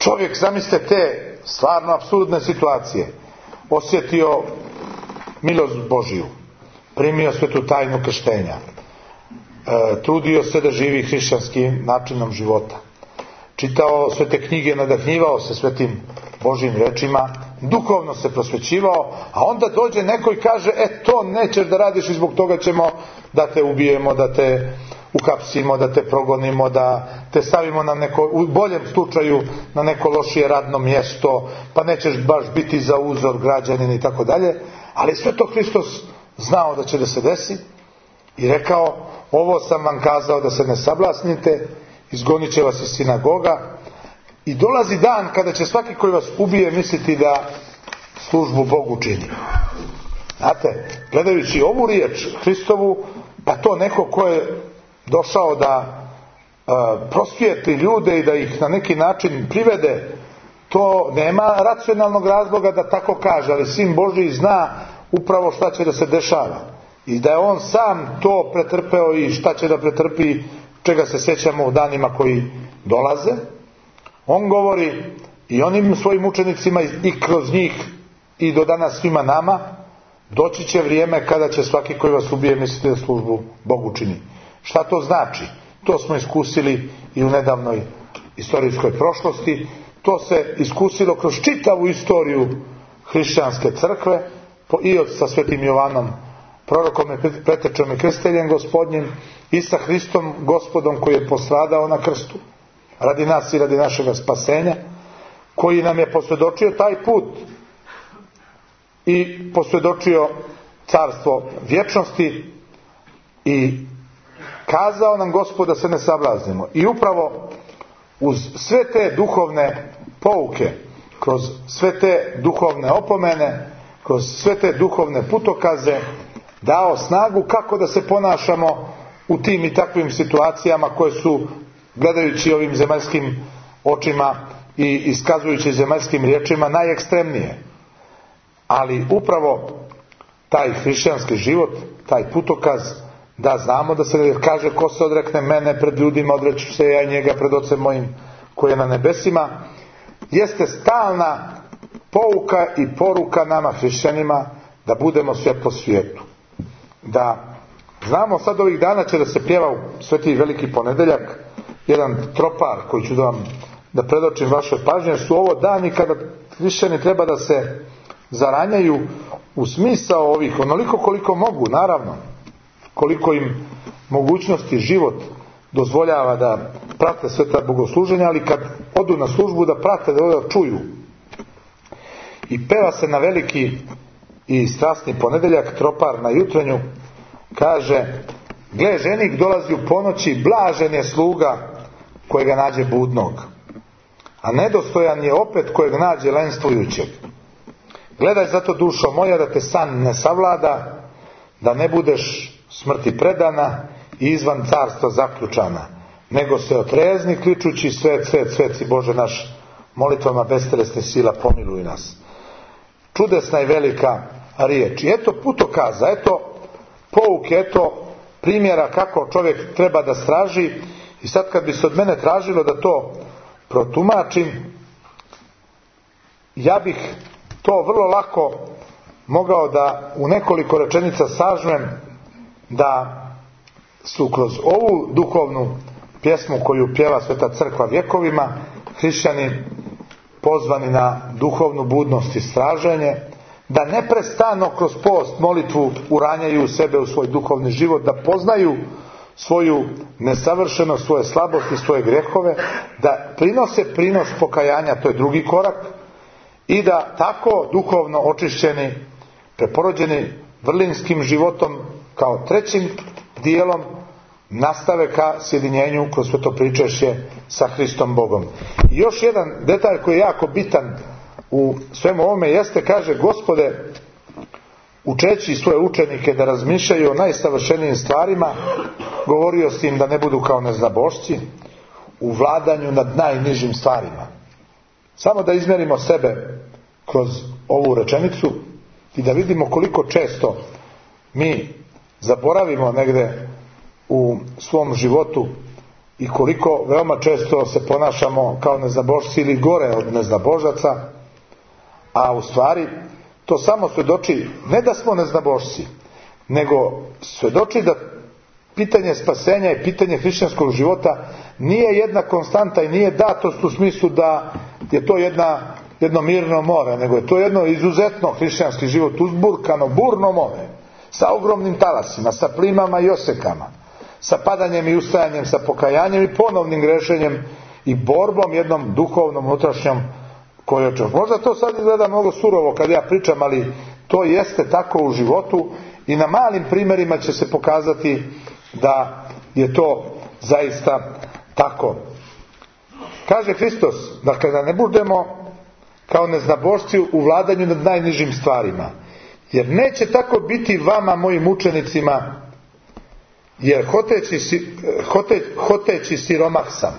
čovjek, zamislite te stvarno apsurdne situacije, osjetio milost Božiju, primio svetu tajnu krštenja, trudio se da živi hrišćanskim načinom života, čitao svete knjige, nadahnjivao se svetim Božjim rečima, duhovno se prosvećivao, a onda dođe neko i kaže, to nećeš da radiš i zbog toga ćemo da te ubijemo, da te uhapsimo, da te progonimo, da te stavimo na neko, u boljem slučaju, na neko lošije radno mjesto, pa nećeš baš biti za uzor građanin i tako dalje. Ali sve to Hristos znao da će da se desi i rekao, ovo sam vam kazao da se ne sablasnite, izgonit će vas iz sinagoga, i dolazi dan kada će svaki koji vas ubije misliti da službu Bogu čini. Znate, gledajući ovu riječ Hristovu, pa to neko ko je došao da prosvijetli ljude i da ih na neki način privede, to nema racionalnog razloga da tako kaže, ali Sin Božji zna upravo šta će da se dešava i da je on sam to pretrpeo i šta će da pretrpi, čega se sjećamo u danima koji dolaze. On govori i onim svojim učenicima i kroz njih i do danas svima nama, doći će vrijeme kada će svaki koji vas ubije misliti da službu Bogu čini. Šta to znači? To smo iskusili i u nedavnoj istorijskoj prošlosti. To se iskusilo kroz čitavu istoriju hrišćanske crkve i sa svetim Jovanom prorokom i pretečom i krštenjem Gospodnjim i sa Hristom Gospodom koji je postradao na krstu radi nas i radi našega spasenja, koji nam je posvjedočio taj put i posvjedočio carstvo vječnosti i kazao nam Gospod da se ne sablaznimo. I upravo uz sve te duhovne pouke, kroz sve te duhovne opomene, kroz sve te duhovne putokaze, dao snagu kako da se ponašamo u tim i takvim situacijama koje su, gledajući ovim zemaljskim očima i iskazujući zemaljskim riječima, najekstremnije. Ali upravo taj hrišćanski život, taj putokaz, da znamo da se kaže, ko se odrekne mene pred ljudima, odreću se ja i njega pred Ocem mojim koji je na nebesima, jeste stalna pouka i poruka nama hrišćanima da budemo svjetlo svijetu. Da znamo, sad ovih dana će da se pjeva u Sveti Veliki ponedeljak jedan tropar koji ću da predočim vašoj pažnji, jer su ovo dani kada hrišćani treba da se zaranjaju u smisao ovih, onoliko koliko mogu, naravno, koliko im mogućnosti život dozvoljava da prate sve ta bogosluženja, ali kad odu na službu da prate, da čuju. I peva se na veliki i strasni ponedeljak tropar na jutrenju, kaže, gle, ženik dolazi u ponoći, blažen je sluga kojega nađe budnog, a nedostojan je opet kojeg nađe lenstvujućeg. Gledaj zato, dušo moja, da te san ne savlada, da ne budeš smrti predana i izvan carstva zaključana, nego se otrezni kličući svet, svet, sveci Bože naš, molitvama bestelesne sila pomiluj nas. Čudesna i velika riječ. I eto putokaza, eto pouke, eto primjera kako čovjek treba da straži. I sad kad bi se od mene tražilo da to protumačim, ja bih to vrlo lako mogao da u nekoliko rečenica sažmem, da su kroz ovu duhovnu pjesmu koju pjeva Sveta crkva vjekovima hrišćani pozvani na duhovnu budnost i straženje, da neprestano kroz post, molitvu uranjaju sebe u svoj duhovni život, da poznaju svoju nesavršenost, svoje slabosti, svoje grehove, da prinose prinos pokajanja, to je drugi korak, i da tako duhovno očišćeni, preporođeni vrlinskim životom kao trećim dijelom nastave ka sjedinjenju kroz sveto pričešće sa Hristom Bogom. I još jedan detalj koji je jako bitan u svemu ovome jeste, kaže, Gospode, učeći svoje učenike da razmišljaju o najsavršenijim stvarima, govorio si im da ne budu kao neznabošci u vladanju nad najnižim stvarima. Samo da izmjerimo sebe kroz ovu rečenicu i da vidimo koliko često mi zaboravimo negde u svom životu i koliko veoma često se ponašamo kao neznabošci ili gore od neznabožaca, a u stvari to samo svjedoči ne da smo neznabošci, nego svjedoči da pitanje spasenja i pitanje hrišćanskog života nije jedna konstanta i nije datost u smislu da je to jedno mirno more, nego je to jedno izuzetno hrišćanski život, uzburkano, burno more, sa ogromnim talasima, sa plimama i osekama, sa padanjem i ustajanjem, sa pokajanjem i ponovnim grešenjem i borbom jednom duhovnom, unutrašnjom koju čovjek. Možda to sad izgleda mnogo surovo kad ja pričam, ali to jeste tako u životu i na malim primjerima će se pokazati da je to zaista tako. Kaže Hristos, dakle, da ne budemo kao neznabošci u vladanju nad najnižim stvarima, jer neće tako biti vama, mojim učenicima, jer hoteći siromah sam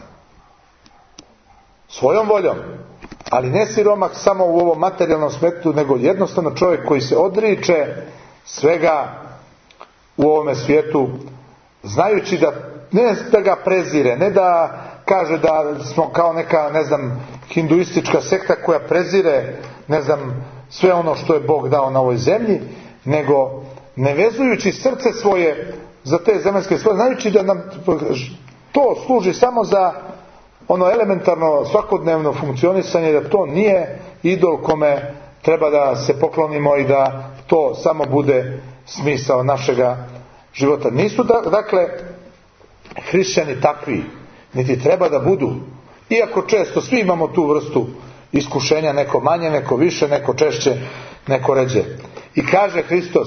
svojom voljom, ali ne siromah samo u ovom materijalnom svijetu, nego jednostavno čovjek koji se odriče svega u ovome svijetu, znajući da ne da ga prezire, ne da kaže da smo kao neka, hinduistička sekta koja prezire, sve ono što je Bog dao na ovoj zemlji, nego ne vezujući srce svoje za te zemaljske stvari, znajući da nam to služi samo za ono elementarno svakodnevno funkcionisanje, da to nije idol kome treba da se poklonimo i da to samo bude smisao našega života. Nisu dakle hrišćani takvi, niti treba da budu, iako često svi imamo tu vrstu iskušenja, neko manje, neko više, neko češće, neko ređe. I kaže Hristos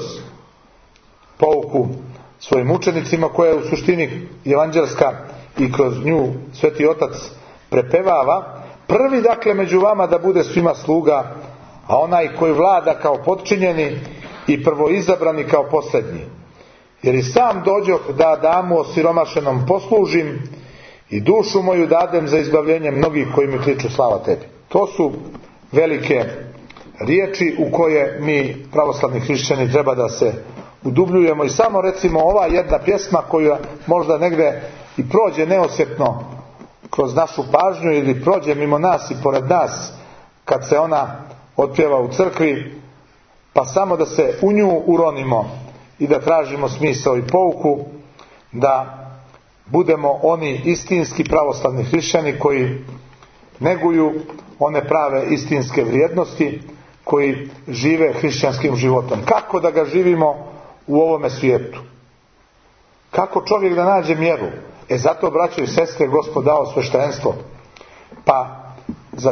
pouku svojim učenicima, koja je u suštini evanđelska i kroz nju Sveti Otac prepevava: prvi dakle među vama da bude svima sluga, a onaj koji vlada kao potčinjeni i prvoizabrani kao posljednji. Jer i sam dođoh da Adamu osiromašenom poslužim i dušu moju dadem za izbavljenje mnogih koji mi kliču slava tebi. To su velike riječi u koje mi pravoslavni hrišćani treba da se udubljujemo. I samo recimo ova jedna pjesma koja možda negdje i prođe neosjetno kroz našu pažnju ili prođe mimo nas i pored nas kad se ona otpjeva u crkvi, pa samo da se u nju uronimo i da tražimo smisao i pouku, da budemo oni istinski pravoslavni hrišćani koji neguju one prave istinske vrijednosti, koji žive hrišćanskim životom. Kako da ga živimo u ovome svijetu? Kako čovjek da nađe mjeru? Zato, braćo i sestre, Gospod dao sveštenstvo. Pa za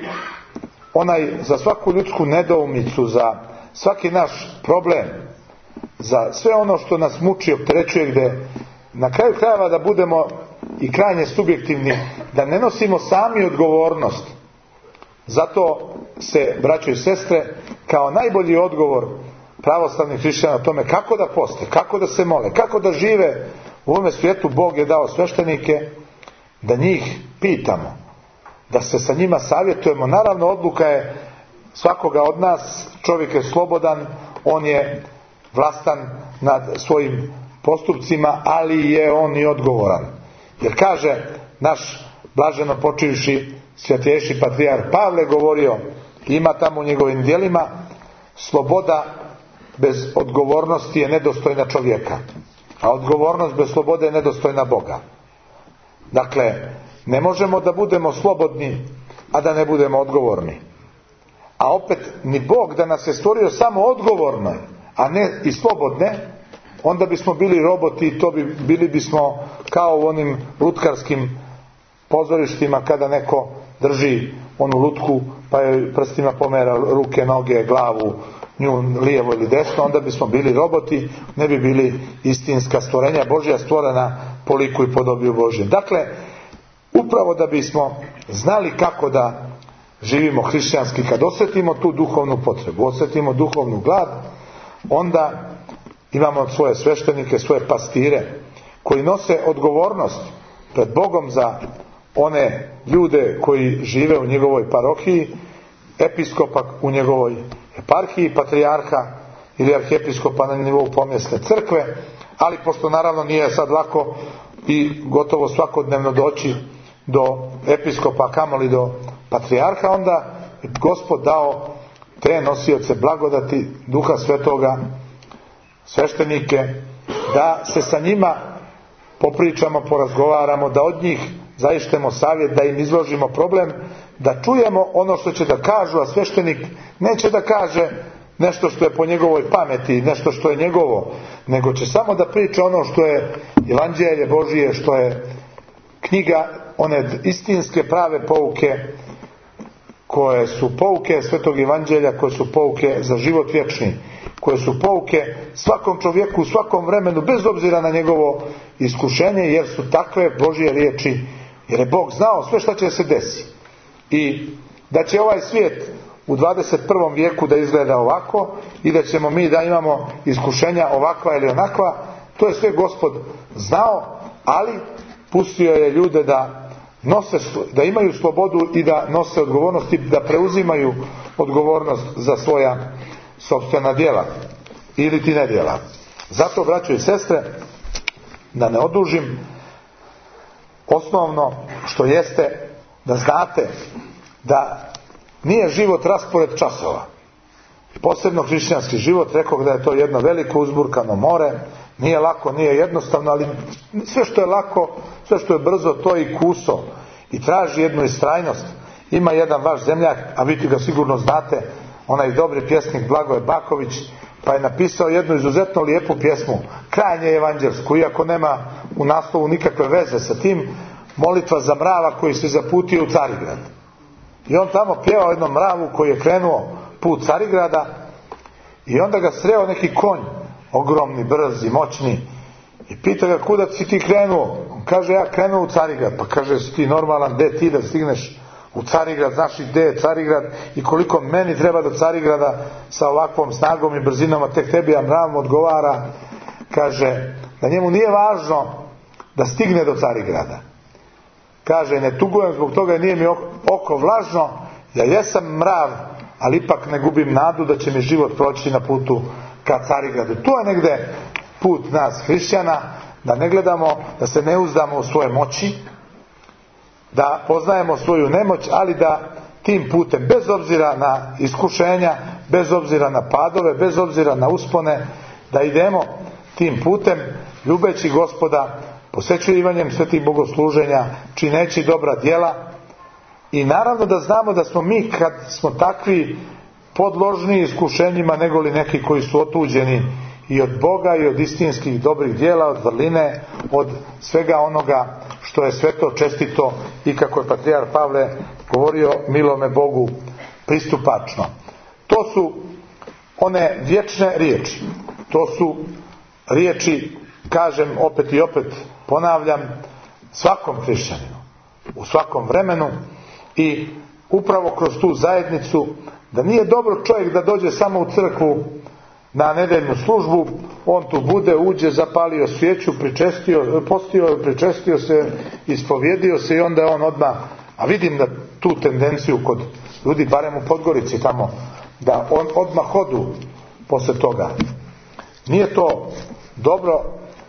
svaku ljudsku nedoumicu, za svaki naš problem, za sve ono što nas muči, opterećuje, gdje na kraju krajeva da budemo i krajnje subjektivni, da ne nosimo sami odgovornost. Zato se, braćo i sestre, kao najbolji odgovor pravoslavnih hrišćana o tome kako da poste, kako da se mole, kako da žive u ovome svijetu, Bog je dao sveštenike, da njih pitamo, da se sa njima savjetujemo. Naravno, odluka je svakoga od nas, čovjek je slobodan, on je vlastan nad svojim postupcima, ali je on i odgovoran. Jer kaže naš blaženo počivši svetejši patrijarh Pavle govorio, ima tamo u njegovim djelima: sloboda bez odgovornosti je nedostojna čovjeka, a odgovornost bez slobode je nedostojna Boga. Dakle, ne možemo da budemo slobodni, a da ne budemo odgovorni. A opet, ni Bog da nas je stvorio samo odgovorne, a ne i slobodne, onda bismo bili roboti i bili bismo kao u onim lutkarskim pozorištima kada neko drži onu lutku pa joj prstima pomera ruke, noge, glavu, nju lijevo ili desno, onda bismo bili roboti, ne bi bili istinska stvorenja Božja, stvorena po liku i podobiju Božjem. Dakle, upravo da bismo znali kako da živimo hrišćanski, kad osjetimo tu duhovnu potrebu, osjetimo duhovnu glad, onda imamo svoje sveštenike, svoje pastire koji nose odgovornost pred Bogom za one ljude koji žive u njegovoj parohiji, episkopa u njegovoj eparhiji, patrijarha ili arhiepiskopa na nivou pomjesne crkve. Ali pošto naravno nije sad lako i gotovo svakodnevno doći do episkopa, a kamoli do patrijarha, onda Gospod dao te nosioce blagodati Duha Svetoga, sveštenike, da se sa njima popričamo, porazgovaramo, da od njih zaištemo savjet, da im izložimo problem, da čujemo ono što će da kažu, a sveštenik neće da kaže nešto što je po njegovoj pameti, nešto što je njegovo, nego će samo da priča ono što je Evanđelje Božije, što je knjiga, one istinske prave pouke, koje su pouke Svetog Evanđelja, koje su pouke za život vječni, koje su pouke svakom čovjeku u svakom vremenu, bez obzira na njegovo iskušenje, jer su takve Božje riječi, jer je Bog znao sve što će se desiti. I da će ovaj svijet u 21. vijeku da izgleda ovako i da ćemo mi da imamo iskušenja ovakva ili onakva, to je sve Gospod znao, ali pustio je ljude da imaju slobodu i da nose odgovornost i da preuzimaju odgovornost za svoja sopstvena djela ili ti nedjela. Zato, braćo i sestre, da ne odužim, osnovno što jeste da znate da nije život raspored časova. Posebno hrišćanski život, rekao da je to jedno veliko uzburkano more, nije lako, nije jednostavno, ali sve što je lako, sve što je brzo, to je i kuso i traži jednu istrajnost. Ima jedan vaš zemljak, a vi ga sigurno znate, onaj dobri pjesnik Blagoje Baković, pa je napisao jednu izuzetno lijepu pjesmu, krajnje evanđelsku, iako nema u naslovu nikakve veze sa tim, molitva za mrava koji se zaputio u Carigrad. I on tamo pjevao jednom mravu koji je krenuo put Carigrada i onda ga sreo neki konj, ogromni, brzi, moćni, i pita ga: kuda si ti krenuo? On kaže: ja krenuo u Carigrad. Pa kaže: si ti normalan, gde ti da stigneš u Carigrad, znaš li gde je Carigrad i koliko meni treba do Carigrada sa ovakvom snagom i brzinom, a tek tebi, a mrav mu odgovara, kaže da njemu nije važno da stigne do Carigrada. Kaže: ne tugujem zbog toga, nije mi oko vlažno, ja jesam mrav, ali ipak ne gubim nadu da će mi život proći na putu ka Carigradu. To je negde put nas hrišćana, da ne gledamo, da se ne uzdamo u svoje moći, da poznajemo svoju nemoć, ali da tim putem, bez obzira na iskušenja, bez obzira na padove, bez obzira na uspone, da idemo tim putem, ljubeći Gospoda, posvećivanjem svetih bogosluženja, čineći dobra djela. I naravno da znamo da smo mi, kad smo takvi, podložni iskušenjima nego li neki koji su otuđeni i od Boga i od istinskih dobrih djela, od vrline, od svega onoga što je sveto, čestito i, kako je patrijarh Pavle govorio, milome Bogu pristupačno. To su one vječne riječi. To su riječi, kažem opet i opet, ponavljam, svakom hrišćaninu, u svakom vremenu, i upravo kroz tu zajednicu, da nije dobro čovjek da dođe samo u crkvu na nedeljnu službu, on tu bude, uđe, zapalio svijeću, postio, pričestio se, ispovjedio se i onda je on odmah, a vidim da tu tendenciju kod ljudi, barem u Podgorici tamo, da on odmah odu posle toga. Nije to dobro.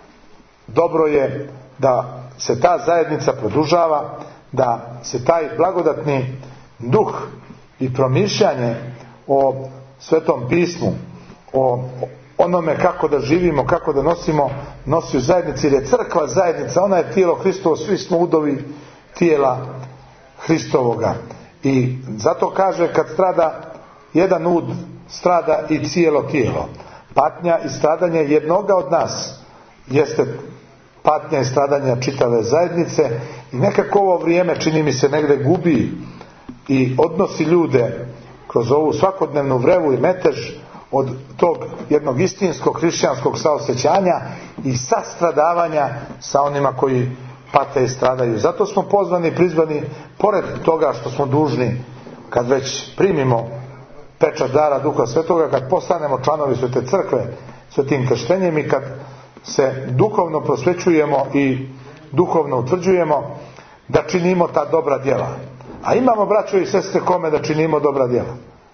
Dobro je da se ta zajednica produžava, da se taj blagodatni duh i promišljanje o Svetom pismu, o onome kako da živimo, kako da nosi u zajednici, jer je crkva zajednica, ona je tijelo Hristovo, svi smo udovi tijela Hristovoga. I zato kaže, kad strada jedan ud, strada i cijelo tijelo. Patnja i stradanje jednoga od nas jeste patnja i stradanja čitave zajednice, i nekako ovo vrijeme, čini mi se, negdje gubi i odnosi ljude kroz ovu svakodnevnu vrevu i metež od tog jednog istinskog hrišćanskog saosjećanja i sastradavanja sa onima koji pate i stradaju. Zato smo pozvani i prizvani, pored toga što smo dužni, kad već primimo pečat dara Duha Svetoga, kad postanemo članovi Svete crkve svetim krštenjem i kad se duhovno prosvećujemo i duhovno utvrđujemo, da činimo ta dobra djela. A imamo, braćo i sestre, kome da činimo dobra djela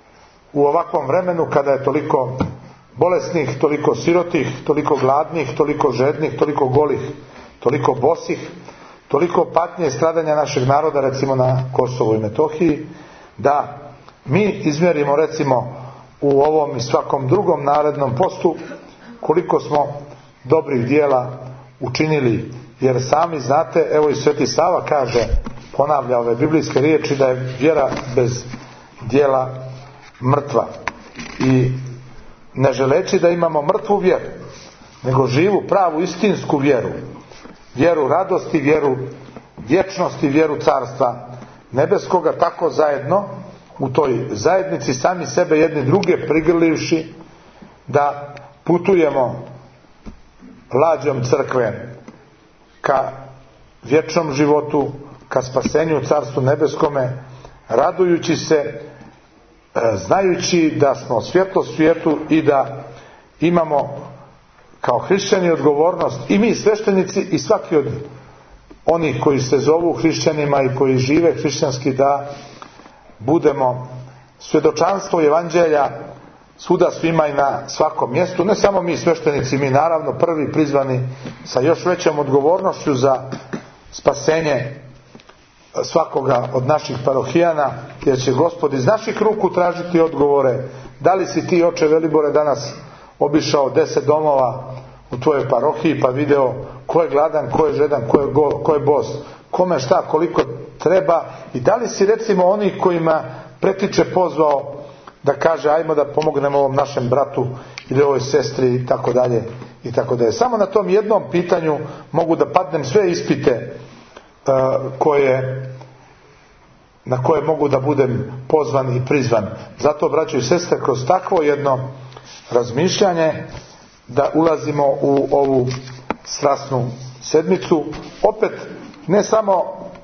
u ovakvom vremenu, kada je toliko bolesnih, toliko sirotih, toliko gladnih, toliko žednih, toliko golih, toliko bosih, toliko patnje i stradanja našeg naroda, recimo na Kosovu i Metohiji, da mi izmjerimo recimo u ovom i svakom drugom narednom postu koliko smo dobrih dijela učinili. Jer sami znate, evo i Sveti Sava kaže, ponavlja ove biblijske riječi, da je vjera bez dijela mrtva. I ne želeći da imamo mrtvu vjeru, nego živu, pravu, istinsku vjeru, vjeru radosti, vjeru vječnosti, vjeru carstva nebeskoga, tako zajedno u toj zajednici sami sebe jedni druge prigrlivši, da putujemo lađom crkve ka vječnom životu, ka spasenju u carstvu nebeskome, radujući se, znajući da smo svjetlo svijetu i da imamo kao hrišćani odgovornost, i mi sveštenici i svaki od onih koji se zovu hrišćanima i koji žive hrišćanski, da budemo svjedočanstvo evanđelja svuda, svima i na svakom mjestu. Ne samo mi sveštenici, mi naravno prvi prizvani sa još većom odgovornošću za spasenje svakoga od naših parohijana, jer će Gospod iz naših ruku tražiti odgovore. Da li si ti, oče Velibore, danas obišao 10 domova u tvojoj parohiji pa video ko je gladan, ko je žedan, ko je bos, kome šta, koliko treba, i da li si recimo onih kojima pretiče pozvao da kaže ajmo da pomognemo ovom našem bratu ili ovoj sestri i tako dalje i tako dalje. Samo na tom jednom pitanju mogu da padnem sve ispite na koje mogu da budem pozvan i prizvan. Zato, braćo i sestre, kroz takvo jedno razmišljanje da ulazimo u ovu strasnu sedmicu. Opet, ne samo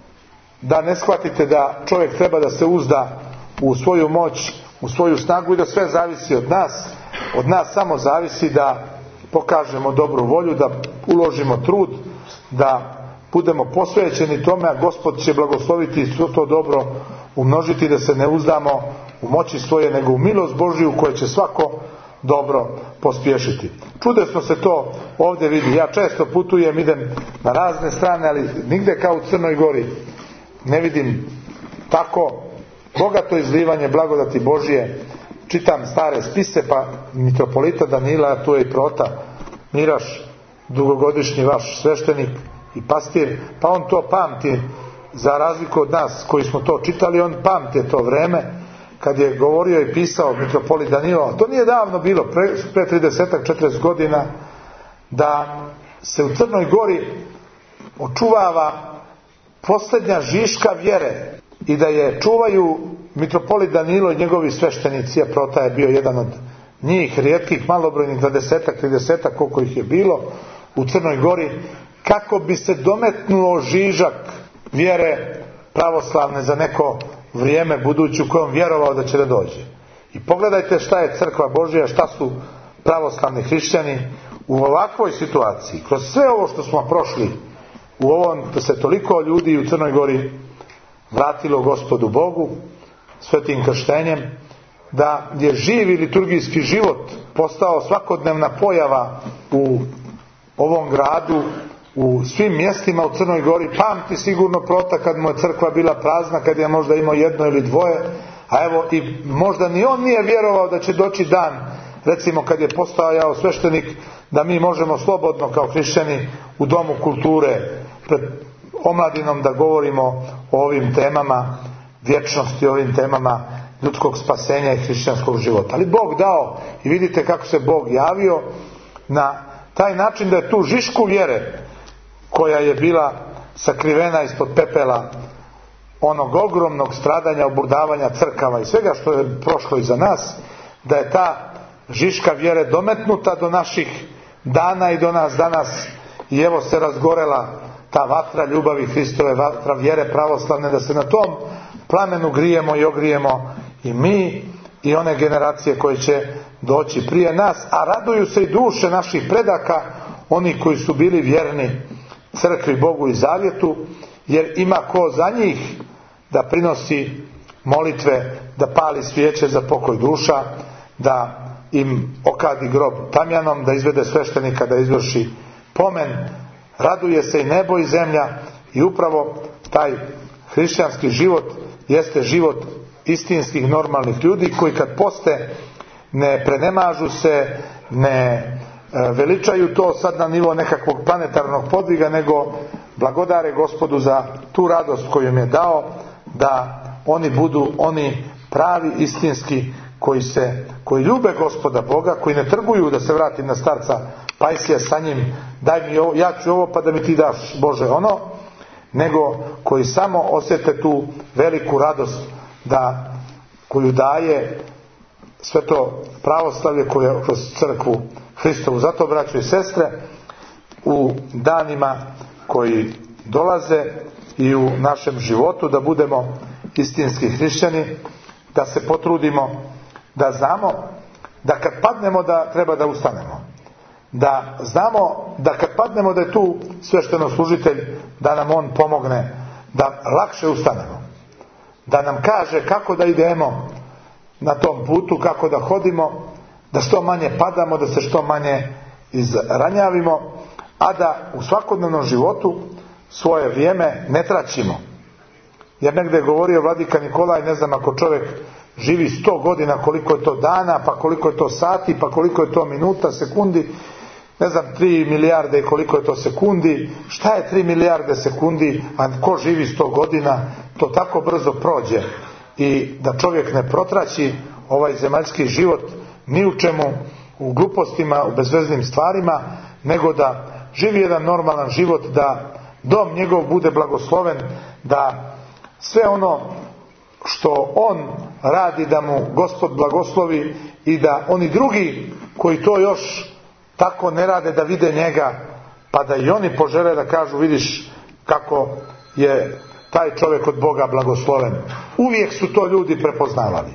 da ne shvatite da čovjek treba da se uzda u svoju moć, u svoju snagu i da sve zavisi od nas. Od nas samo zavisi da pokažemo dobru volju, da uložimo trud, da budemo posvećeni tome, a Gospod će blagosloviti i to dobro umnožiti, da se ne uzdamo u moći svoje, nego u milost Božiju koja će svako dobro pospješiti. Čudesno se to ovdje vidi. Ja često putujem, idem na razne strane, ali nigde kao u Crnoj Gori ne vidim tako bogato izlivanje blagodati Božije. Čitam stare spise, pa mitropolita Danila, tu je i prota Miraš, dugogodišnji vaš sveštenik i pastir, pa on to pamti, za razliku od nas koji smo to čitali. On pamti to vreme kad je govorio i pisao mitropolit Danilo. To nije davno bilo, pre 30-40 godina, da se u Crnoj Gori očuvava posljednja žiška vjere i da je čuvaju mitropolit Danilo i njegovi sveštenici, a prota je bio jedan od njih, rijetkih, malobrojnih, 20-30, koliko ih je bilo u Crnoj Gori, kako bi se dometnuo žižak vjere pravoslavne za neko vrijeme budući u kojem vjerovao da će da dođe. I pogledajte šta je crkva Božja, šta su pravoslavni hrišćani u ovakvoj situaciji. Kroz sve ovo što smo prošli, u ovom se toliko ljudi u Crnoj Gori vratilo Gospodu Bogu svetim krštenjem, da je živi liturgijski život postao svakodnevna pojava u ovom gradu, u svim mjestima u Crnoj Gori. Pamti sigurno prota kad mu je crkva bila prazna, kad je možda imao jedno ili dvoje, a evo i možda ni on nije vjerovao da će doći dan, recimo kad je postajao sveštenik, da mi možemo slobodno kao hrišćani u Domu kulture pred omladinom da govorimo o ovim temama vječnosti, o ovim temama ljudskog spasenja i hrišćanskog života. Ali Bog dao, i vidite kako se Bog javio na taj način da je tu žišku vjere koja je bila sakrivena ispod pepela onog ogromnog stradanja, oburdavanja crkava i svega što je prošlo iza nas, da je ta žiška vjere dometnuta do naših dana i do nas danas, i evo se razgorela ta vatra ljubavi Hristove, vatra vjere pravoslavne, da se na tom plamenu grijemo i ogrijemo i mi i one generacije koje će doći prije nas, a raduju se i duše naših predaka, oni koji su bili vjerni crkvi, Bogu i zavjetu, jer ima ko za njih da prinosi molitve, da pali svijeće za pokoj duša, da im okadi grob tamjanom, da izvede sveštenika da izvrši pomen raduje se i nebo i zemlja, i upravo taj hrišćanski život jeste život istinskih normalnih ljudi koji kad poste ne prenemažu se, ne veličaju to sad na nivo nekakvog planetarnog podviga, nego blagodare Gospodu za tu radost koju im je dao, da oni budu oni pravi istinski koji ljube Gospoda Boga, koji ne trguju, da se vratim na starca Pajsija, sa njim daj mi ovo, ja ću ovo pa da mi ti daš Bože ono, nego koji samo osjete tu veliku radost koju daje sve to pravoslavlje koje kroz crkvu Hristovu. Zato, braćo i sestre, u danima koji dolaze i u našem životu da budemo istinski hrišćani, da se potrudimo, da znamo da kad padnemo da treba da ustanemo, da znamo da kad padnemo da je tu sveštenoslужitelj da nam on pomogne da lakše ustanemo, da nam kaže kako da idemo na tom putu, kako da hodimo, da što manje padamo, da se što manje izranjavimo, a da u svakodnevnom životu svoje vrijeme ne traćimo. Jer negdje je govorio vladika Nikolaj, ne znam, ako čovjek živi 100 godina, koliko je to dana, pa koliko je to sati, pa koliko je to minuta, sekundi, ne znam, 3 milijarde i koliko je to sekundi. Šta je 3 milijarde sekundi, a ko živi 100 godina, to tako brzo prođe. I da čovjek ne protraći ovaj zemaljski život ni u čemu, u glupostima, u bezveznim stvarima, nego da živi jedan normalan život, da dom njegov bude blagosloven, da sve ono što on radi da mu Gospod blagoslovi, i da oni drugi koji to još tako ne rade da vide njega, pa da i oni požele da kažu vidiš kako je taj čovjek od Boga blagosloven. Uvijek su to ljudi prepoznavali.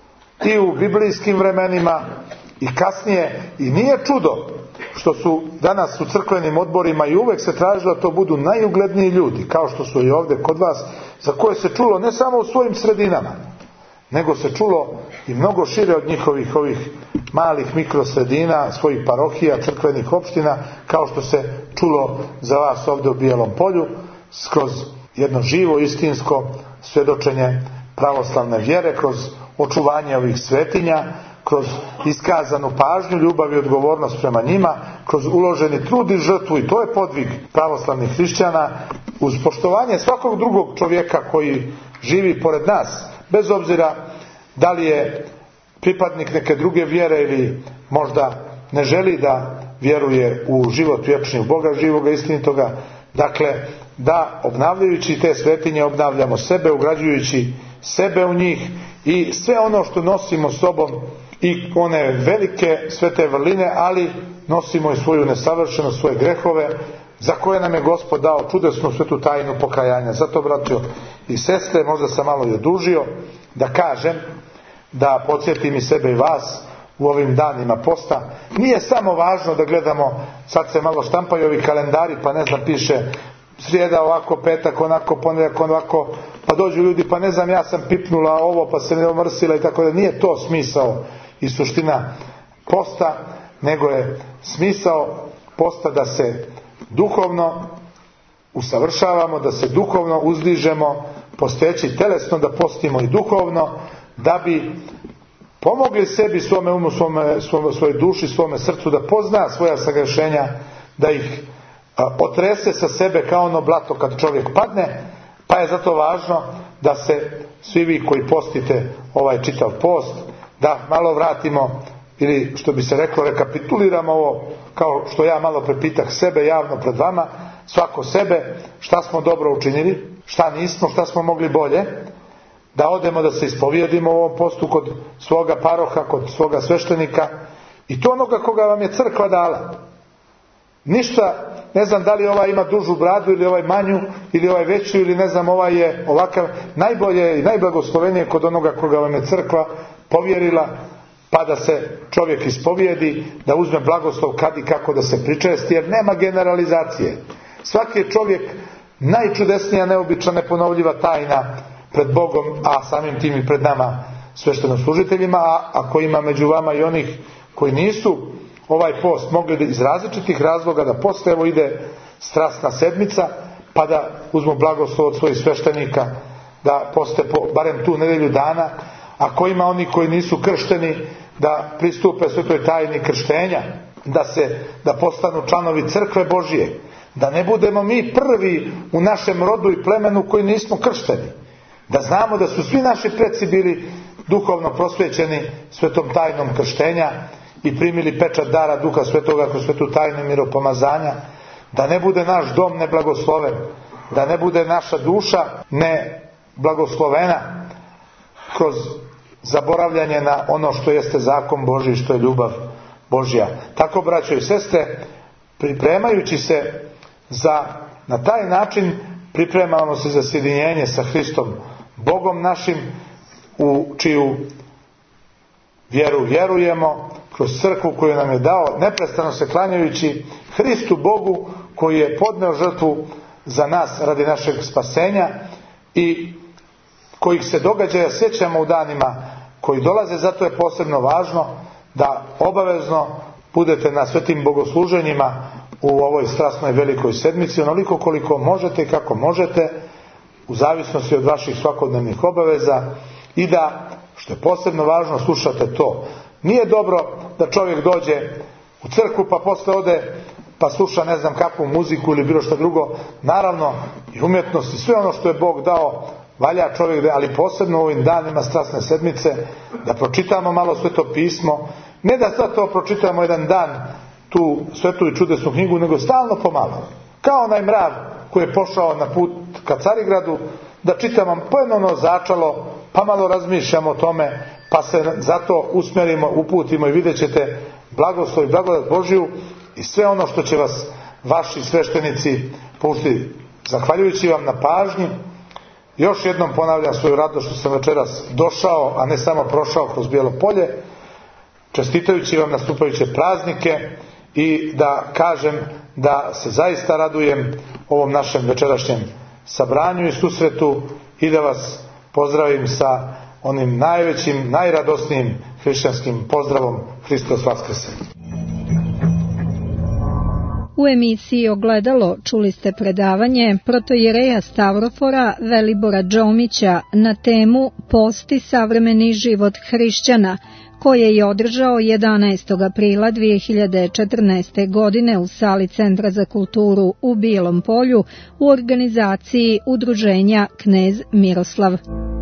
I u biblijskim vremenima i kasnije, i nije čudo što su danas u crkvenim odborima i uvijek se tražilo da to budu najugledniji ljudi, kao što su i ovdje kod vas, za koje se čulo ne samo u svojim sredinama, nego se čulo i mnogo šire od njihovih ovih malih mikrosredina, svojih parohija, crkvenih opština, kao što se čulo za vas ovdje u Bijelom Polju, kroz jedno živo, istinsko svjedočenje pravoslavne vjere, kroz očuvanje ovih svetinja, kroz iskazanu pažnju, ljubav i odgovornost prema njima, kroz uloženi trud i žrtvu, i to je podvig pravoslavnih hrišćana, uz poštovanje svakog drugog čovjeka koji živi pored nas, bez obzira da li je pripadnik neke druge vjere ili možda ne želi da vjeruje u život vječni, u Boga živoga, istinitoga. Dakle, da obnavljajući te svetinje obnavljamo sebe, ugrađujući sebe u njih i sve ono što nosimo sobom, i one velike svete vrline, ali nosimo i svoju nesavršenost, svoje grehove, za koje nam je Gospod dao čudesnu svetu tajnu pokajanja. Zato, braćo i sestre, možda sam malo i odužio, da kažem, da podsjetim i sebe i vas u ovim danima posta. Nije samo važno da gledamo, sad se malo štampaju ovi kalendari, pa ne znam, piše srijeda ovako, petak onako, ponedjeljak ovako, pa dođu ljudi, pa ne znam, ja sam pipnula ovo, pa se ne omrsila i tako da. Nije to smisao i suština posta, nego je smisao posta da se duhovno usavršavamo, da se duhovno uzdižemo, posteći telesno, da postimo i duhovno, da bi pomogli sebi, svome umu, svojoj duši, svome srcu, da pozna svoja sagrešenja, da ih otrese sa sebe kao ono blato kad čovjek padne. Pa je zato važno da se svi vi koji postite ovaj čitav post, da malo vratimo, ili što bi se reklo, rekapituliramo ovo, kao što ja malo prepitah sebe javno pred vama, svako sebe, šta smo dobro učinili, šta nismo, šta smo mogli bolje, da odemo da se ispovijedimo u ovom postu kod svoga paroha, kod svoga sveštenika, i to onoga koga vam je crkva dala. Ništa, ne znam da li ovaj ima dužu bradu ili ovaj manju, ili ovaj veću, ili ne znam, ovaj je ovakav. Najbolje i najblagoslovenije kod onoga koga vam je crkva povjerila, pa da se čovjek ispovijedi, da uzme blagoslov kad i kako da se pričesti, jer nema generalizacije. Svaki je čovjek najčudesnija, neobična, neponovljiva tajna pred Bogom, a samim tim i pred nama sveštenoslужiteljima, a ako ima među vama i onih koji nisu ovaj post mogli iz različitih razloga da posle evo ide strasna sedmica, pa da uzmu blagoslov od svojih sveštenika, da poste barem tu nedelju dana, a ko ima oni koji nisu kršteni, da pristupe svetoj tajni krštenja, da postanu članovi crkve Božije, da ne budemo mi prvi u našem rodu i plemenu koji nismo kršteni, da znamo da su svi naši preci bili duhovno prosvećeni svetom tajnom krštenja i primili pečat dara Duha Svetoga kroz svetu tajnu miropomazanja, da ne bude naš dom neblagosloven, da ne bude naša duša neblagoslovena kroz zaboravljanje na ono što jeste zakon Božji, što je ljubav Božja. Tako, braćo i sestre, pripremajući se na taj način pripremamo se za sjedinjenje sa Hristom, Bogom našim, u čiju vjeru vjerujemo, kroz crkvu koju nam je dao, neprestano se klanjajući Hristu Bogu koji je podneo žrtvu za nas radi našeg spasenja i kojih se događaja sjećamo u danima koji dolaze. Zato je posebno važno da obavezno budete na svetim bogosluženjima u ovoj strasnoj velikoj sedmici, onoliko koliko možete i kako možete, u zavisnosti od vaših svakodnevnih obaveza, i da, što je posebno važno, slušate to. Nije dobro da čovjek dođe u crkvu pa posle ode pa sluša ne znam kakvu muziku ili bilo što drugo. Naravno i umjetnost i sve ono što je Bog dao valja čovjek, ali posebno u ovim danima strasne sedmice, da pročitamo malo Sveto pismo, ne da sad to pročitamo jedan dan tu svetu i čudesnu knjigu, nego stalno pomalo, kao onaj mrav koji je pošao na put ka Carigradu, da čitamo pojedno začalo, pa malo razmišljamo o tome, pa se zato usmjerimo, uputimo i vidjet ćete blagoslov i blagodat Božju i sve ono što će vas vaši sveštenici poučiti. Zahvaljujući vam na pažnji, još jednom ponavljam svoju radost što sam večeras došao, a ne samo prošao kroz Bijelo polje, čestitajući vam nastupajuće praznike, i da kažem da se zaista radujem ovom našem večerašnjem sabranju i susretu i da vas pozdravim sa onim najvećim, najradosnijim hrišćanskim pozdravom: Hristos Vaskrese. U emisiji Ogledalo čuli ste predavanje protoijereja Stavrofora Velibora Đomića na temu Posti savremeni život hrišćana, koje je održao 11. aprila 2014. godine u sali Centra za kulturu u Bijelom polju u organizaciji Udruženja Knez Miroslav.